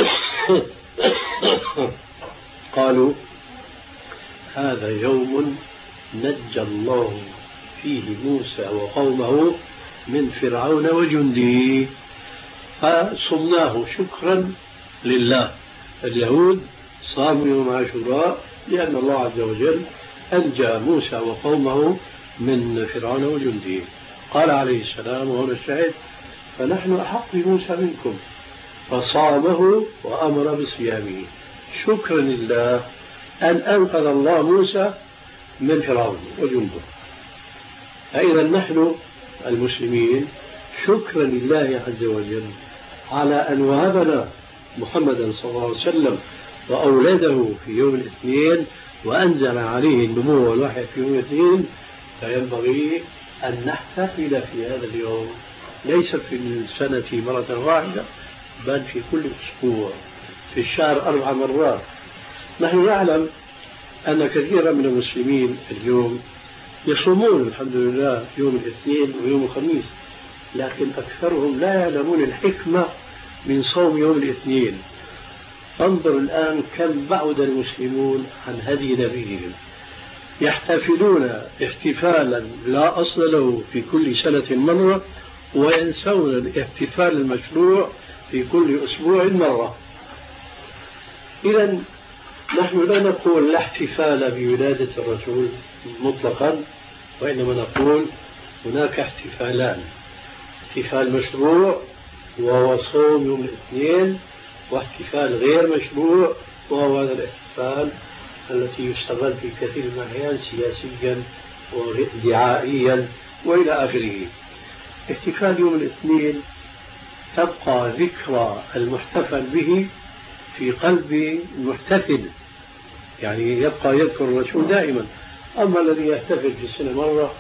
قالوا: هذا يوم نجى الله فيه موسى وقومه من فرعون وجنده، فصمناه شكرا لله. اليهود صاموا يوم عاشوراء لأن الله عز وجل أنجى موسى وقومه من فرعون وجنده. قال عليه السلام وهنا الشاهد: فنحن أحق بموسى منكم، فصامه وأمر بصيامه شكرا لله أن أنقذ الله موسى من فرعون وجنده. فإذا نحن المسلمين شكرا لله عز وجل على أن وهبنا محمدا صلى الله عليه وسلم وأولاده في يوم الاثنين وأنزل عليه النبوة والوحي في يوم الاثنين، فينبغي أن نحتفل في هذا اليوم ليس في السنة مرة واحدة بل في كل أسبوع، في الشهر أربع مرات. نحن نعلم أن كثيرا من المسلمين اليوم يصومون الحمد لله يوم الاثنين ويوم الخميس، لكن أكثرهم لا يعلمون الحكمة من صوم يوم الاثنين. انظر الآن كم بعد المسلمون عن هدي نبيهم، يحتفلون احتفالا لا أصل له في كل سنة مرة، وينسون الاحتفال المشروع في كل أسبوع مرة. إذن نحن لا نقول لا احتفال بولادة الرسول مطلقا، وإنما نقول هناك احتفالان: احتفال مشروع وهو صوم يوم الاثنين، واحتفال غير مشروع وهو هذا الاحتفال التي يستغل في كثير من الأحيان سياسيا ودعائيا وإلى آخره. احتفال يوم الاثنين تبقى ذكرى المحتفل به في قلب المحتفل، يعني يبقى يذكر الرسول دائما. أما الذي يحتفل في السنة مرة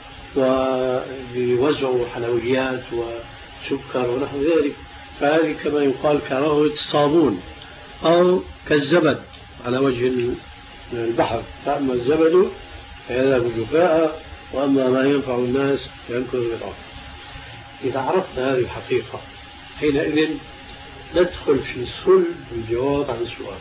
ويوزع حلويات وسكر ونحو ذلك، فهذه كما يقال كراهة الصابون أو كالزبد، على وجه البحر، فأما الزبد فيذهب جفاء وأما ما ينفع الناس ينكر بالأرض. إذا عرفنا هذه الحقيقة حينئذ ندخل في صلب الجواب عن السؤال.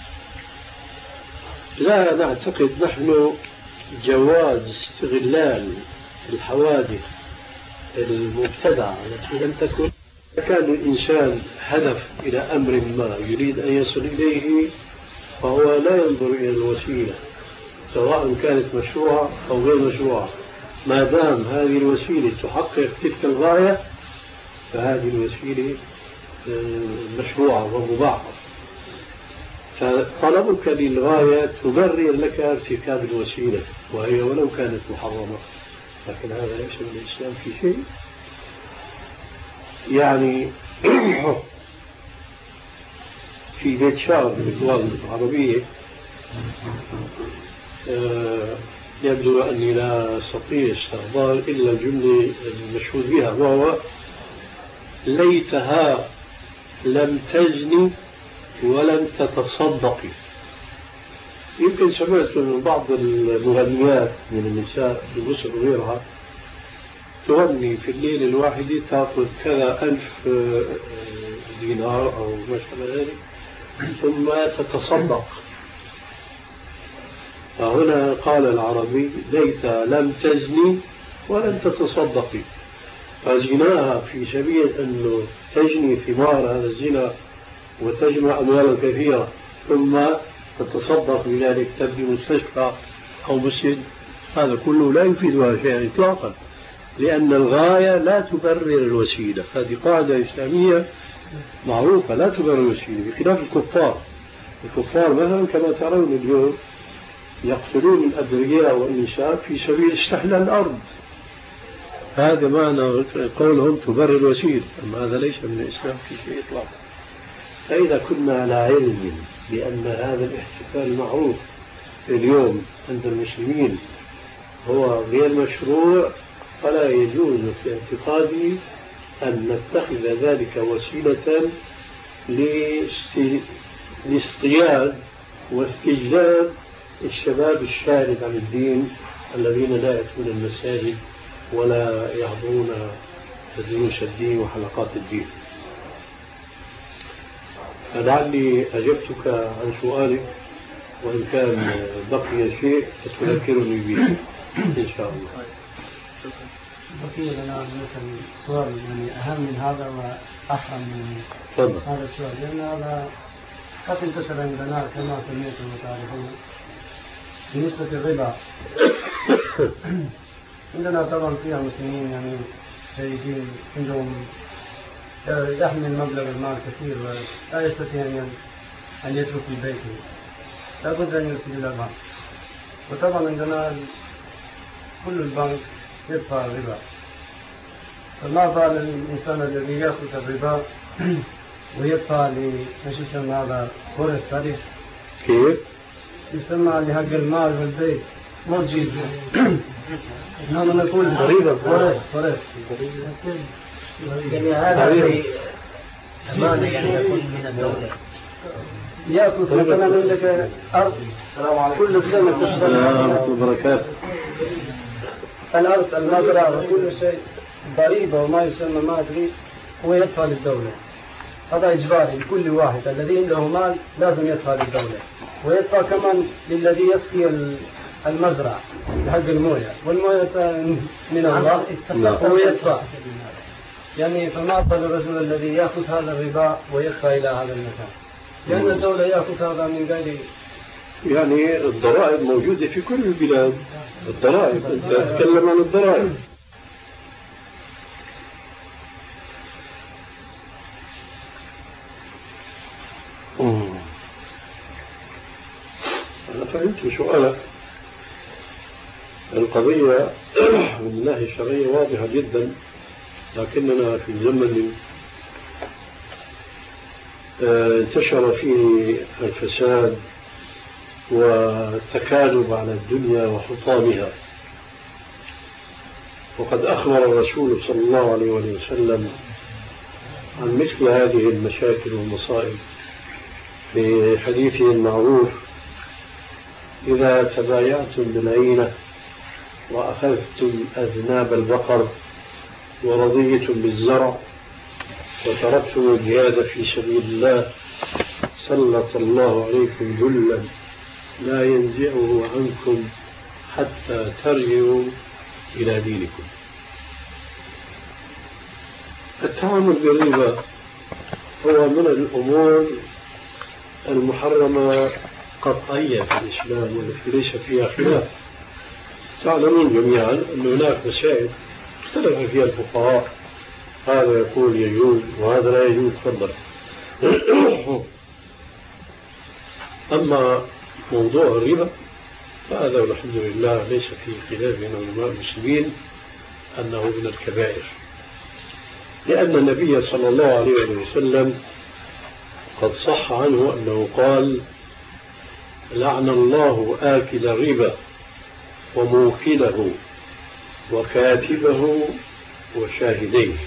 لا نعتقد نحن جواز استغلال الحوادث المبتدعة التي لم تكن. كان الإنسان هدف إلى أمر ما يريد أن يصل إليه فهو لا ينظر إلى الوسيلة سواء كانت مشروعة أو غير مشروعة، ما دام هذه الوسيلة تحقق تلك الغاية فهذه الوسيلة مشروعة ومباحة. فطلبك للغاية تبرر لك ارتكاب الوسيلة وهي ولو كانت محرمة، لكن هذا ليس من الإسلام في شيء. يعني في بيت شعر من الدول العربية يبدو أني لا أستطيع استحضار إلا الجملة المشهود بها، وهو ليتها لم تزني ولم تتصدقي. يمكن سمعت من بعض المغنيات من النساء في مصر وغيرها تغني في الليلة الواحدة تأخذ كذا ألف دينار أو ما شابه ذلك ثم تتصدق. فهنا قال العربي ليت لم تزني ولم تتصدقي، فزناها في سبيل أنه تجني ثمار هذا الزنا وتجمع أموالا كثيرة ثم تتصدق بذلك تبني مستشفى أو مسجد، هذا كله لا يفيدها شيئا إطلاقا، لأن الغاية لا تبرر الوسيلة. هذه قاعدة إسلامية معروفة، لا تبرر الوسيلة، بخلاف الكفار. الكفار مثلا كما ترون اليوم يقتلون الأبرياء والنساء في سبيل استحلال الأرض، هذا معنى قولهم تبرر الوسيلة، أما هذا ليس من الإسلام في شيء إطلاقا. فإذا كنا على علم بأن هذا الاحتفال المعروف اليوم عند المسلمين هو غير مشروع فلا يجوز في اعتقادي أن نتخذ ذلك وسيلة لاصطياد واستجلاب الشباب الشارد عن الدين الذين لا يأتون المساجد ولا يحضرون دروس الدين وحلقات الدين. فلعلي أجبتك عن سؤالك، وإن كان بقي شيء فتذكرني به إن شاء الله. بقي لنا مثلا سؤال يعني أهم من هذا وأحرم من طبعا. هذا السؤال، لأن هذا قد انتشر عندنا كما سميتم وتعرفون بالنسبة للربا. عندنا طبعا فيها مسلمين يعني جيدين عندهم يحمل مبلغ المال كثير ولا يستطيع أن يترك في بيته، لابد أن يرسل إلى البنك. وطبعا عندنا كل البنك يدفع الربا، فما بال الإنسان الذي يأخذ الربا ويدفع لمش يسمى هذا ورث تاريخ كيف؟ يسمى لحق المال والبيت موجود. نحن نقول ضريبة ورث ورث يعني هذا أمانة يعني يكون من الدولة. يأخذ مثلا عندك أرض كل سنة تشتري الأرض المزرعة وكل شيء ضريبة وما يسمى ما أدري هو يدفع للدولة. هذا إجباري لكل واحد الذي عنده مال لازم يدفع للدولة، ويدفع كمان للذي يسقي المزرعة لحق الموية، والموية من الله هو يدفع. يعني فما بال الرجل الذي يأخذ هذا الربا ويدفع إلى هذا المكان، لأن الدولة يأخذ هذا من غير. يعني الضرائب موجودة في كل البلاد، الضرائب أنت تتكلم عن الضرائب. أنا فهمت سؤالك. القضية من الناحية الشرعية واضحة جدا، لكننا في زمن انتشر فيه الفساد والتكالب على الدنيا وحطامها، وقد أخبر الرسول صلى الله عليه وسلم عن مثل هذه المشاكل والمصائب في حديثه المعروف إذا تبايعتم بالعينة وأخذتم أذناب البقر ورضيتم بالزرع وتركتم الجهاد في سبيل الله سلط الله عليكم ذلا لا ينزعه عنكم حتى ترجعوا إلى دينكم. التعامل بالربا هو من الأمور المحرمة قطعية في الإسلام والتي ليس فيها خلاف. تعلمون جميعا أن هناك مسائل اختلف فيها الفقهاء، هذا يقول يجوز وهذا لا يجوز. تفضل. أما موضوع الربا فهذا والحمد لله ليس فيه خلاف بين علماء المسلمين أنه من الكبائر، لأن النبي صلى الله عليه وسلم قد صح عنه أنه قال: لعن الله آكل الربا وموكله وكاتبه وشاهديه.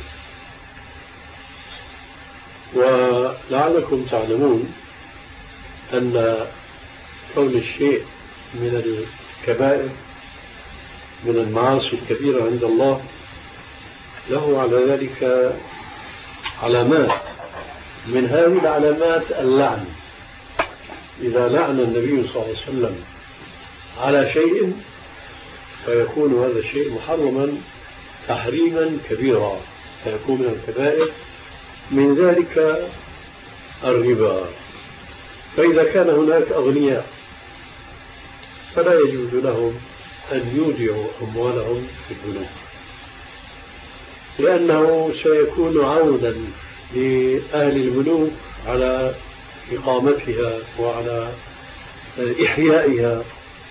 ولعلكم تعلمون أن كون الشيء من الكبائر من المعاصي الكبيرة عند الله له على ذلك علامات، من هذه العلامات اللعن. إذا لعن النبي صلى الله عليه وسلم على شيء فيكون هذا الشيء محرما تحريما كبيرا، فيكون من الكبائر، من ذلك الربا. فإذا كان هناك أغنياء فلا يجوز لهم أن يودعوا أموالهم في البنوك، لأنه سيكون عودا لأهل البنوك على إقامتها وعلى إحيائها.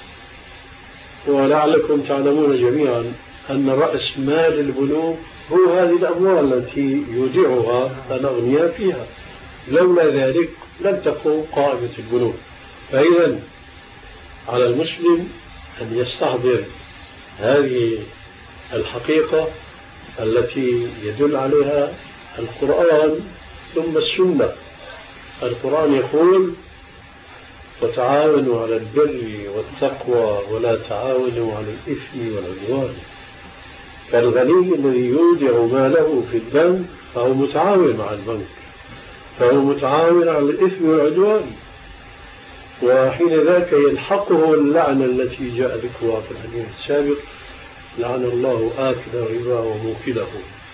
ولعلكم تعلمون جميعا أن رأس مال البنوك هو هذه الأموال التي يودعها الأغنياء فيها، لولا ذلك لن تقوم قائمة البنوك. فإذا على المسلم أن يستحضر هذه الحقيقة التي يدل عليها القرآن ثم السنة. القرآن يقول: وتعاونوا على البر والتقوى ولا تعاونوا على الإثم والعدوان. فالغني الذي يودع ماله في البنك فهو متعاون مع البنك، فهو متعاون على الإثم والعدوان، وحين ذاك يلحقه اللعنة التي جاء ذكرها في الحديث السابق: لعن الله آكل الربا وموكله.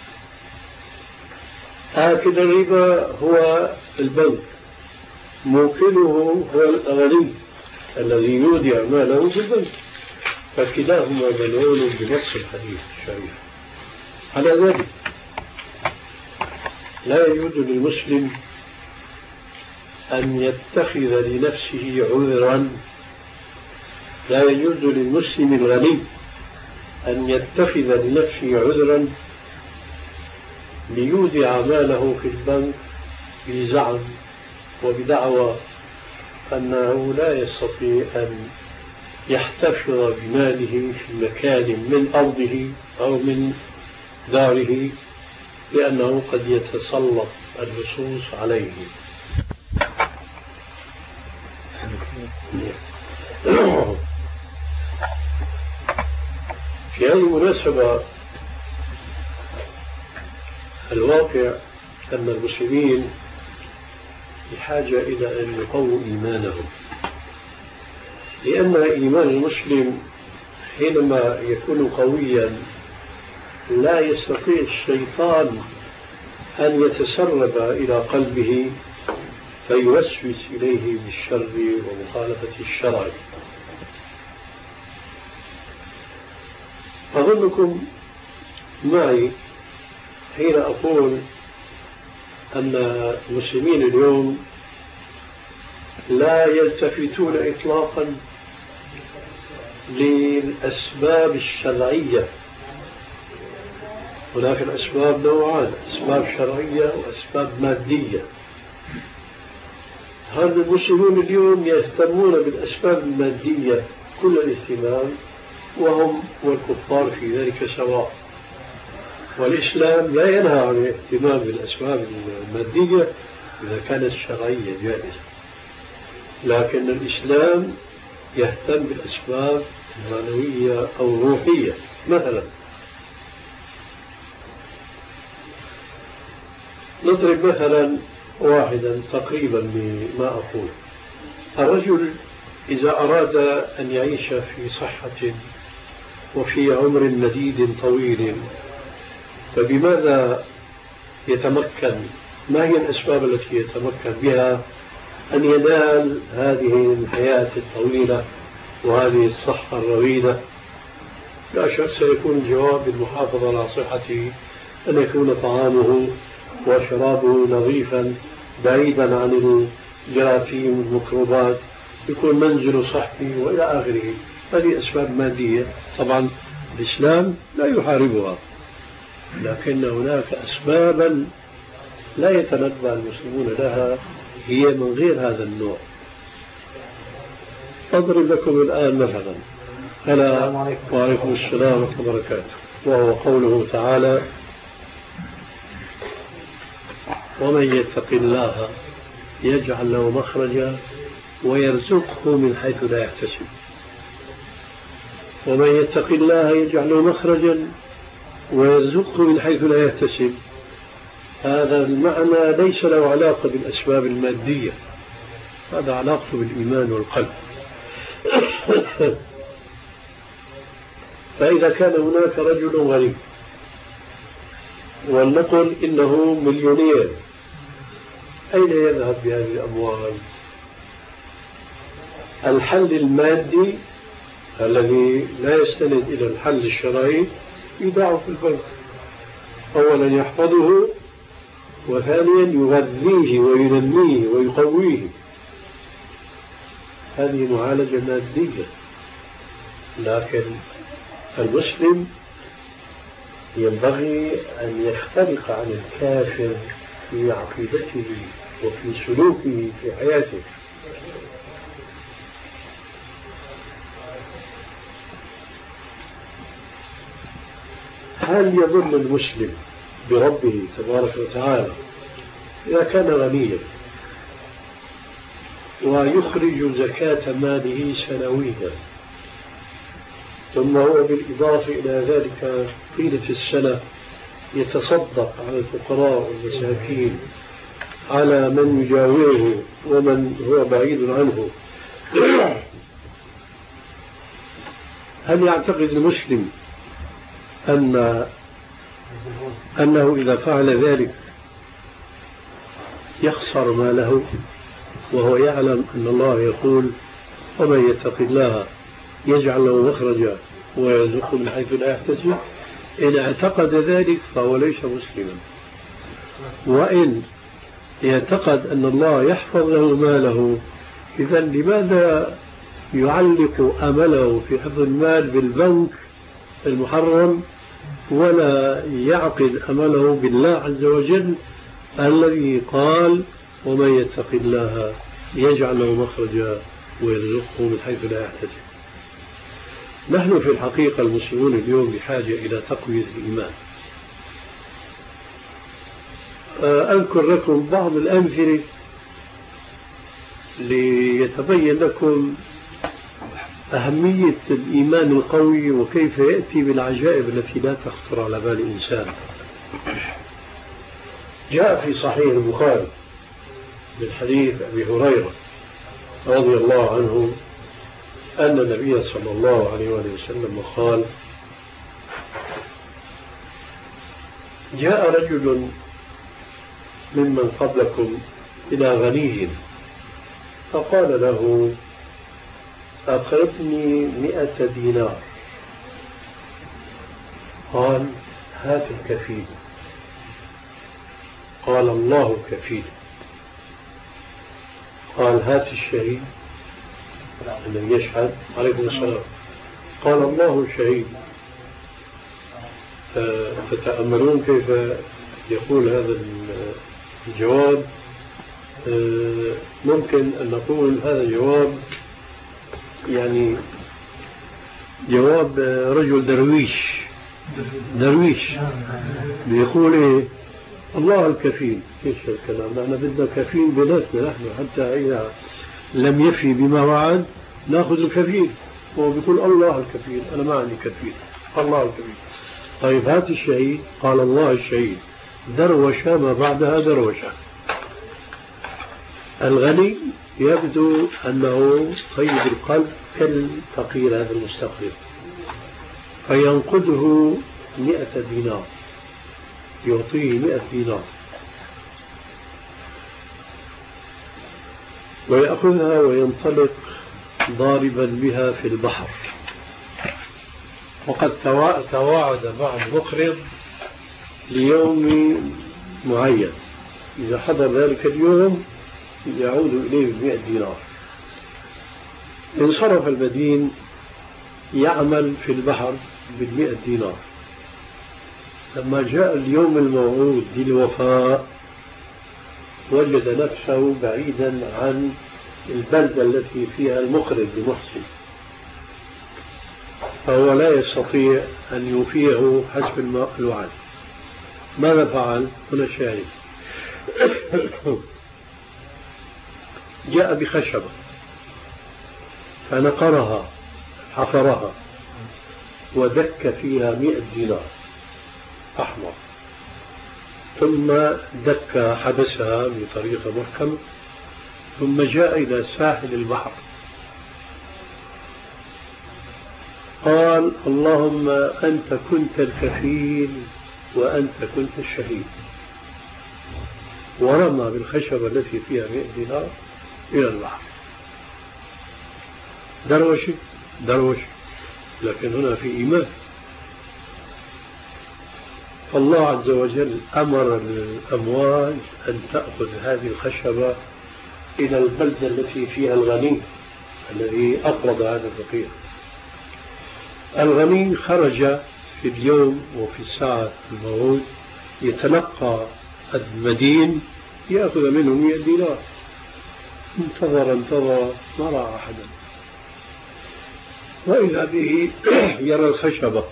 آكل الربا هو البنك، موكله هو الغني الذي يودع ماله في البنك، فكلاهما ملعون بنص الحديث الشريف. على ذلك لا يجوز للمسلم أن يتخذ لنفسه عذرا، لا يجوز للمسلم الغني أن يتخذ لنفسه عذرا ليودع ماله في البنك بزعم وبدعوى أنه لا يستطيع أن يحتفظ بماله في مكان من أرضه أو من داره، لأنه قد يتسلط اللصوص عليه. في هذه المناسبة الواقع أن المسلمين بحاجة إلى أن يقووا إيمانهم، لأن إيمان المسلم حينما يكون قويا لا يستطيع الشيطان أن يتسرب إلى قلبه فيوسوس إليه بالشر ومخالفة الشرع. أظنكم معي حين أقول أن المسلمين اليوم لا يلتفتون إطلاقا للأسباب الشرعية. هناك الأسباب نوعان: أسباب شرعية وأسباب مادية. هذا المسلمون اليوم يهتمون بالأسباب المادية كل الاهتمام، وهم والكفار في ذلك سواء. والإسلام لا ينهى عن الاهتمام بالأسباب المادية إذا كانت الشرعية جائزة، لكن الإسلام يهتم بالأسباب المعنوية أو الروحية. مثلا نضرب مثلا واحدا تقريبا لما أقول. الرجل إذا أراد أن يعيش في صحة وفي عمر مديد طويل، فبماذا يتمكن؟ ما هي الأسباب التي يتمكن بها أن ينال هذه الحياة الطويلة وهذه الصحة الرويدة؟ لا شك سيكون الجواب بالمحافظة على صحته، أن يكون طعامه وشرابه نظيفا بعيدا عن الجراثيم والميكروبات، يكون منزله صحي وإلى آخره. هذه أسباب مادية طبعا الإسلام لا يحاربها، لكن هناك أسبابا لا يتنبه المسلمون لها هي من غير هذا النوع. أضرب لكم الآن مثلا ألا وعليكم السلام ورحمة الله وبركاته، وهو قوله تعالى: ومن يتق الله يجعل له مخرجا ويرزقه من حيث لا يحتسب. ومن يتق الله يجعل له مخرجا ويرزقه من حيث لا يحتسب، هذا المعنى ليس له علاقة بالأسباب المادية، هذا علاقته بالإيمان والقلب. فإذا كان هناك رجل غني ولنقل إنه مليونير، أين يذهب بهذه الأموال؟ الحل المادي الذي لا يستند إلى الحل الشرعي يدعه في البنك. أولا يحفظه، وثانيا يغذيه وينميه ويقويه. هذه معالجة مادية. لكن المسلم ينبغي أن يختلق عن الكافر في عقيدته وفي سلوكه في حياته. هل يظن المسلم بربه تبارك وتعالى إذا كان غنيا ويخرج زكاة ماله سنويا، ثم هو بالإضافة إلى ذلك طيلة السنة يتصدق على الفقراء والمساكين، على من يجاوره ومن هو بعيد عنه، هل يعتقد المسلم أن أنه إذا فعل ذلك يخسر ماله، وهو يعلم أن الله يقول: ومن يتق الله يجعل له مخرجا ويرزقه من حيث لا يحتسب؟ إن اعتقد ذلك فهو ليس مسلما. وإن يعتقد أن الله يحفظ له ماله، إذا لماذا يعلق أمله في حفظ المال بالبنك المحرم ولا يعقد أمله بالله عز وجل الذي قال: ومن يتق الله يجعل له مخرجا ويرزقه من حيث لا يحتسب؟ نحن في الحقيقة المسلمون اليوم بحاجة إلى تقوية الإيمان. أذكر لكم بعض الأمثلة ليتبين لكم أهمية الإيمان القوي وكيف يأتي بالعجائب التي لا تخطر على بال إنسان. جاء في صحيح البخاري من حديث أبي هريرة رضي الله عنه أن النبي صلى الله عليه وسلم قال: جاء رجل ممن قبلكم إلى غني فقال له: أقرضني مئة دينار. قال: هات الكفيل. قال: الله كفيل. قال: هات الشهيد الذي يشهد. عليكم السلام. قال: الله شهيد. فتتأملون كيف يقول هذا الجواب. ممكن أن نقول هذا جواب يعني جواب رجل درويش درويش بيقول إيه؟ الله الكفيل. ايش الكلام؟ نحن بدنا كفيل بنفسنا نحن، حتى إذا لم يفي بما وعد ناخذ الكفيل، هو بيقول الله الكفيل، أنا ما عندي كفيل، الله الكفيل. طيب هات الشهيد، قال الله الشهيد، دروشة ما بعدها دروشة. الغني يبدو أنه طيب القلب كالفقير هذا المستقبل، فينقده مئة دينار، يعطيه مئة دينار ويأخذها وينطلق ضاربا بها في البحر، وقد تواعد مع المقرض ليوم معين، إذا حضر ذلك اليوم يعود إليه بمئة دينار. انصرف المدين يعمل في البحر بالمئة دينار. لما جاء اليوم الموعود للوفاء وجد نفسه بعيدا عن البلدة التي فيها المقرض المحسن، فهو لا يستطيع أن يوفيه حسب الوعد. ماذا فعل؟ هنا الشاهد. جاء بخشبة فنقرها، حفرها ودك فيها مئة دينار أحمر، ثم دك حبسها بطريقة محكمة، ثم جاء إلى ساحل البحر قال اللهم أنت كنت الكفيل وأنت كنت الشهيد، ورمى بالخشبة التي فيها مئة دينار إلى البحر. دروشة دروشة، لكن هنا في إيمان. فالله عز وجل أمر الأمواج أن تأخذ هذه الخشبة إلى البلدة التي فيها الغني الذي أقرض هذا الفقير. الغني خرج في اليوم وفي الساعة الموعود يتلقى المدين يأخذ منه مئة دينار. انتظر انتظر ما رأى أحدا، وإذا به يرى الخشبة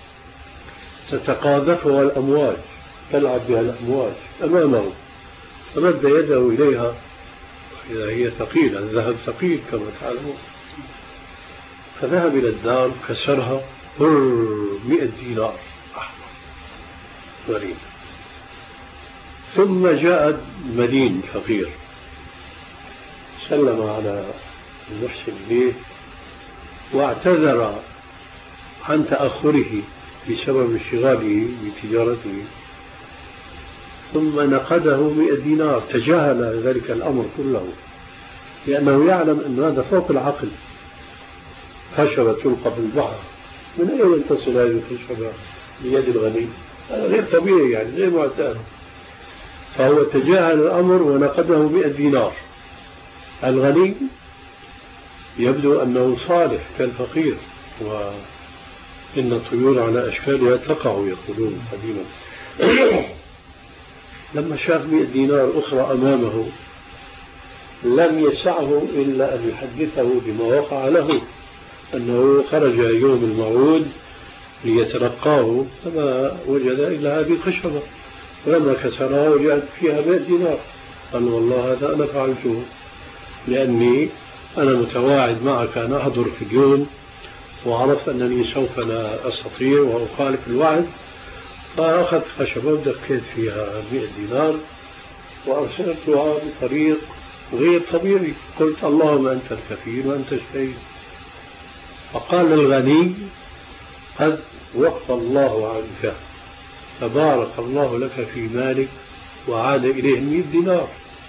تتقاذفها الأمواج، تلعب بها الأمواج أمامه، فمد يده إليها إذا هي ثقيلة، الذهب ثقيل كما تعلمون، فذهب إلى الدار كسرها مئة دينار أحمر غريب. ثم جاء المدين فقير سلم على المحسن إليه واعتذر عن تأخره بسبب انشغاله بتجارته، ثم نقده مئة دينار. تجاهل ذلك الأمر كله لأنه يعلم أن هذا فوق العقل. خشبة تلقى في البحر، من أين تصل هذه الخشبة بيد الغني؟ هذا غير طبيعي، يعني غير معتاد. فهو تجاهل الأمر ونقده مئة دينار. الغني يبدو أنه صالح كالفقير، وإن الطيور على أشكالها تقع يقولون قديما. لما شاف مئة دينار أخرى أمامه لم يسعه إلا أن يحدثه بما وقع له، أنه خرج يوم الموعود ليتلقاه فما وجد إلا هذه الخشبة، ولما كسرها وجدت فيها مئة دينار. قال والله هذا أنا فعلته لأني أنا متواعد معك أن أحضر في اليوم، وعرفت أنني سوف لا أستطيع وأخالف الوعد، فأخذت خشبة ودكيت فيها مئة دينار وأرسلتها بطريق غير طبيعي. قلت اللهم أنت الكفيل وأنت الشهيد. فقال الغني قد وفى الله عنك، فبارك الله لك في مالك، وعاد إليه مئة دينار.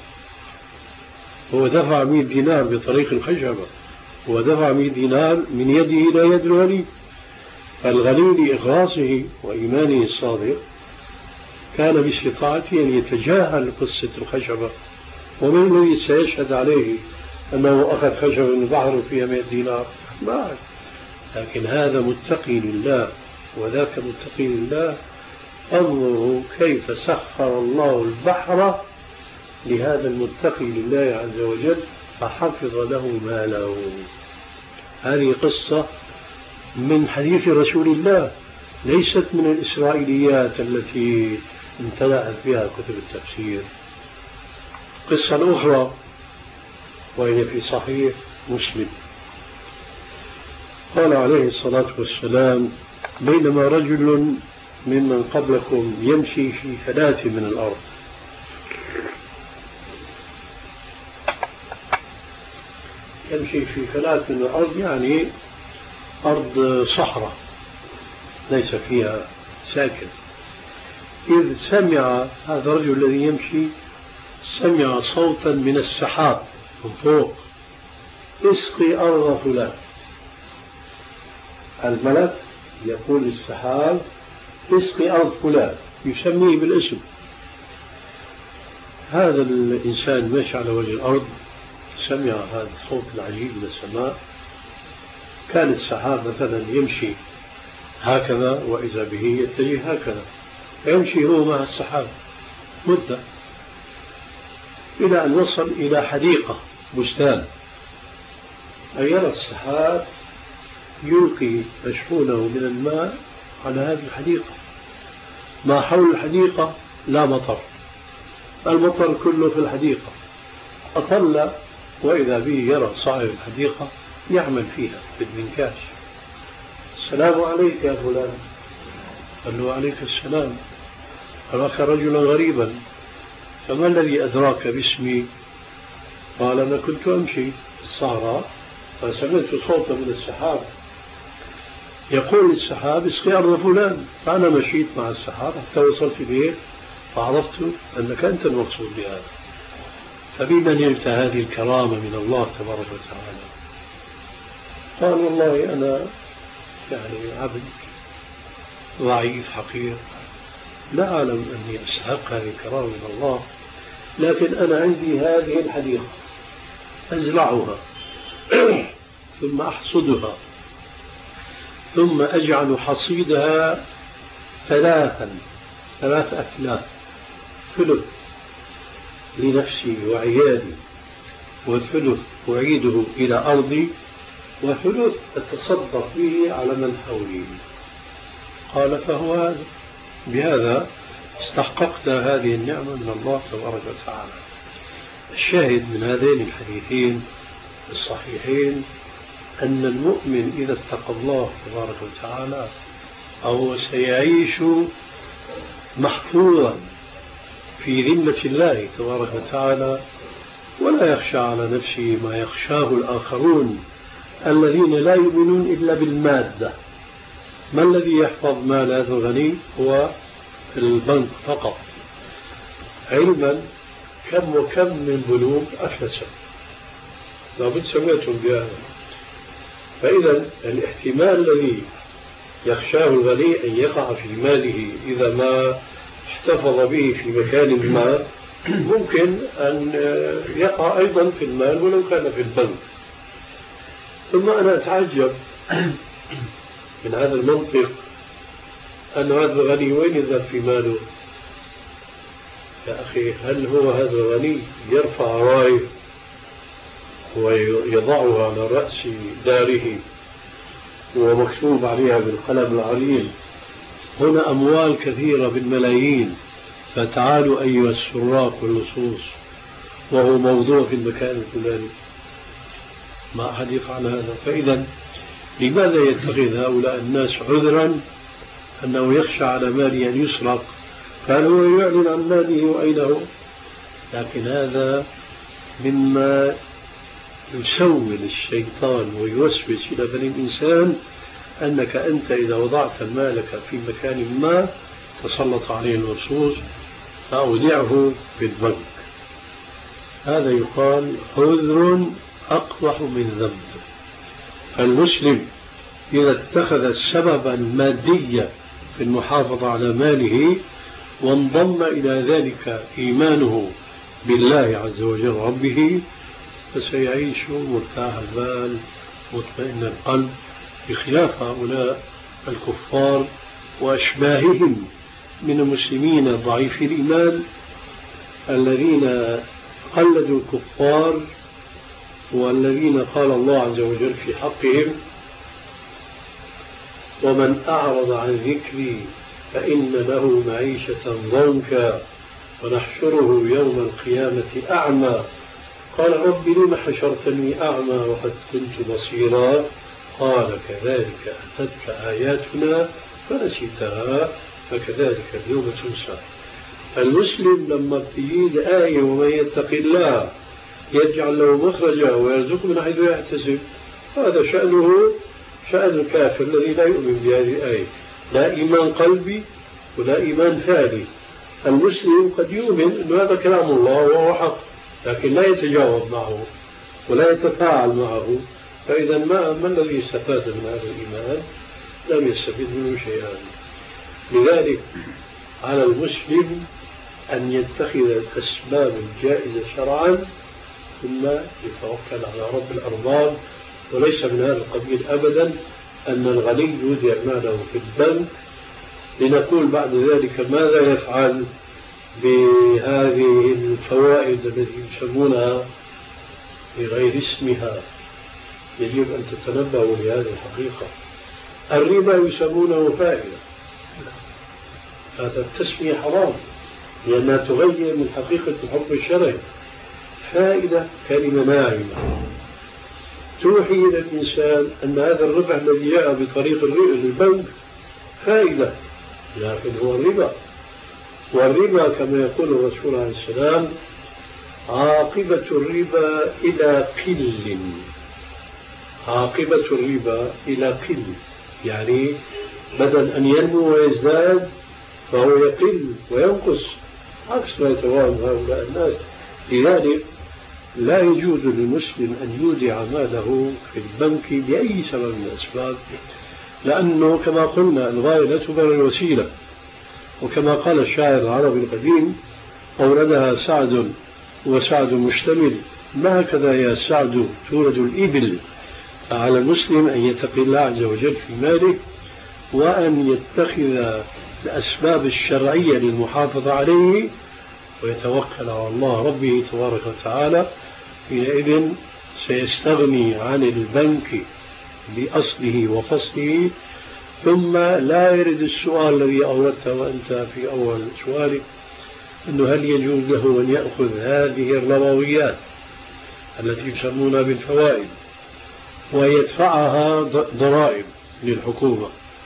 هو دفع مئة دينار بطريق الخشبة، هو دفع مئة دينار من يده إلى يد الغني. فالغني لإخلاصه وإيمانه الصادق كان باستطاعته أن يتجاهل قصة الخشبة، ومن الذي سيشهد عليه أنه أخذ خشبة من البحر فيها مئة دينار؟ ما. لكن هذا متقي لله وذاك متقي لله. انظروا كيف سخر الله البحر لهذا المتقي لله عز وجل فحفظ له ماله. هذه قصة من حديث رسول الله، ليست من الإسرائيليات التي امتلأت بها كتب التفسير. قصة أخرى وهي في صحيح مسلم قال عليه الصلاة والسلام: بينما رجل ممن قبلكم يمشي في فلاة من الأرض، يمشي في فلاة من الأرض يعني أرض صحراء ليس فيها ساكن، إذ سمع هذا الرجل الذي يمشي سمع صوتا من السحاب من فوق: اسقي أرض فلان. الملك يقول للسحاب: اسقي أرض فلان، يسميه بالاسم. هذا الإنسان ماشي على وجه الأرض سمع هذا الصوت العجيب من السماء. كان السحاب مثلا يمشي هكذا وإذا به يتجه هكذا، فيمشي هو مع السحاب مدة إلى أن وصل إلى حديقة بستان، أي يرى السحاب يلقي مشحونه من الماء على هذه الحديقة. ما حول الحديقة لا مطر، المطر كله في الحديقة. أطل وإذا به يرى صاحب الحديقة يعمل فيها بالمنكاش: السلام عليك يا فلان. قال له: عليك السلام، أراك رجلا غريبا، فما الذي أدراك باسمي؟ قال: أنا كنت أمشي في الصحراء فسمعت صوتا من السحاب يقول للسحاب: اسقي أرض فلان، فأنا مشيت مع السحاب حتى وصلت إليه فعرفت أنك أنت المقصود بهذا. فبما نلت هذه الكرامة من الله تبارك وتعالى؟ قال: والله أنا يعني عبد ضعيف حقير، لا أعلم أني أستحق هذه الكرامة من الله، لكن أنا عندي هذه الحديقة أزرعها ثم أحصدها ثم أجعل حصيدها ثلاثا ثلاث أكلاف، ثلث لنفسي وعيالي، وثلث أعيده إلى أرضي، وثلث أتصدق به على من حولي. قال: فهو هذا، بهذا استحققت هذه النعمة من الله تبارك وتعالى. الشاهد من هذين الحديثين الصحيحين أن المؤمن إذا اتقى الله تبارك وتعالى أو سيعيش محفوظا في ذمة الله تبارك وتعالى، ولا يخشى على نفسه ما يخشاه الآخرون الذين لا يؤمنون إلا بالمادة. ما الذي يحفظ مال هذا الغني؟ هو البنك فقط، علما كم وكم من بنوك أفلست، لابد سمعتم بهذا. فإذا الاحتمال الذي يخشاه الغني أن يقع في ماله إذا ما احتفظ به في مكان ما، ممكن أن يقع أيضا في المال ولو كان في البنك. ثم أنا أتعجب من هذا المنطق أن هذا الغني وين يذهب في ماله؟ يا أخي، هل هو هذا الغني يرفع راية ويضعها على رأس داره ومكتوب عليها بالقلم العريض: هنا أموال كثيرة بالملايين، فتعالوا أيها السراق واللصوص، وهو موضوع في المكان الفلاني؟ ما أحد يفعل هذا. فإذا لماذا يتخذ هؤلاء الناس عذرا أنه يخشى على ماله أن يسرق، فهل هو يعلن عن ماله وأين هو؟ لكن هذا مما يسول الشيطان ويوسوس إلى بني الإنسان أنك أنت إذا وضعت مالك في مكان ما تسلط عليه اللصوص فأودعه في البنك. هذا يقال عذر أقبح من ذنب. فالمسلم إذا اتخذ السبب المادي في المحافظة على ماله وانضم إلى ذلك إيمانه بالله عز وجل ربه، فسيعيش مرتاح البال مطمئن القلب، بخلاف هؤلاء الكفار وأشباههم من المسلمين ضعيفي الإيمان الذين قلدوا الكفار، والذين قال الله عز وجل في حقهم: ومن أعرض عن ذكري فإن له معيشة ضنكا ونحشره يوم القيامة أعمى. قال: رب لم حشرتني أعمى وقد كنت بصيرا؟ قال كذلك أتتك آياتنا فنسيتها فكذلك اليوم تنسى. المسلم لما بتجيد آية ومن يتق الله يجعل له مخرجا ويرزقه من حيث يحتسب، هذا شأنه شأن الكافر الذي لا يؤمن بهذه الآية، لا إيمان قلبي ولا إيمان فعلي. المسلم قد يؤمن أن هذا كلام الله وهو حق، لكن لا يتجاوب معه ولا يتفاعل معه، فإذا ما, ما الذي استفاد من هذا الإيمان؟ لم يستفيد منه شيئا. لذلك على المسلم أن يتخذ الأسباب الجائزة شرعا ثم يتوكل على رب الأرباب، وليس من هذا القبيل أبدا أن الغني يودع ماله في البنك لنقول بعد ذلك ماذا يفعل بهذه الفوائد التي يسمونها بغير اسمها. يجب أن تتنبهوا لهذه الحقيقة. الربا يسمونه فائدة، هذا التسمية حرام لأنها تغير من حقيقة الحكم الشرعي. فائدة كلمة ناعمة توحي إلى الإنسان أن هذا الربح الذي جاء بطريق البنك فائدة، لكن هو الربا. والربا كما يقول الرسول عليه السلام عاقبة الربا إلى قل، عاقبة الربا إلى قل، يعني بدل أن ينمو ويزداد فهو يقل وينقص عكس ما يتوهم هؤلاء الناس. لذلك لا يجوز للمسلم أن يودع ماله في البنك بأي سبب من الأسباب، لأنه كما قلنا الغاية لا تبرر الوسيلة، وكما قال الشاعر العربي القديم أوردها سعد وسعد مشتمل، ما هكذا يا سعد تورد الإبل. فعلى المسلم أن يتقي الله عز وجل في ماله وأن يتخذ الأسباب الشرعية للمحافظة عليه ويتوكل على الله ربه تبارك وتعالى. حينئذ سيستغني عن البنك بأصله وفصله. ثم لا يرد السؤال الذي أوردته وأنت في أول سؤالك أنه هل يجوز له أن يأخذ هذه الربويات التي يسمونها بالفوائد ويدفعها ضرائب للحكومة.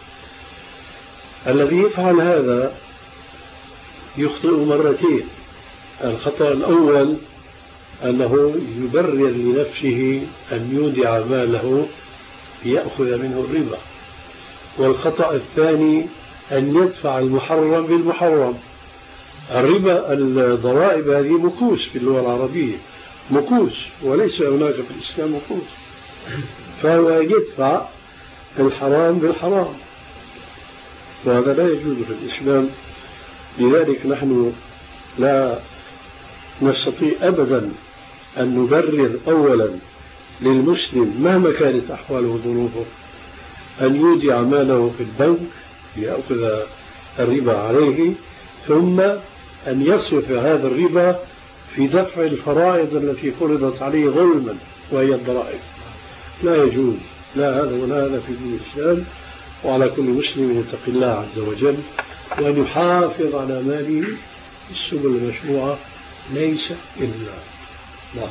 الذي يفعل هذا يخطئ مرتين. الخطأ الأول أنه يبرر لنفسه أن يودع ماله ليأخذ منه الربا، والخطأ الثاني أن يدفع المحرم بالمحرم. الربا الضرائب هذه مكوس في اللغة العربية، مكوس، وليس هناك في الإسلام مكوس، فهو يدفع الحرام بالحرام، وهذا لا يجوز في الإسلام. لذلك نحن لا نستطيع أبدا أن نبرر أولا للمسلم مهما كانت أحواله وظروفه أن يودع ماله في البنك ليأخذ الربا عليه، ثم أن يصرف هذا الربا في دفع الفرائض التي فرضت عليه ظلما وهي الضرائب. لا يجوز لا هذا ولا هذا في دين الإسلام. وعلى كل مسلم يتقي الله عز وجل وأن يحافظ على ماله السبل المشروعة ليس إلا لا.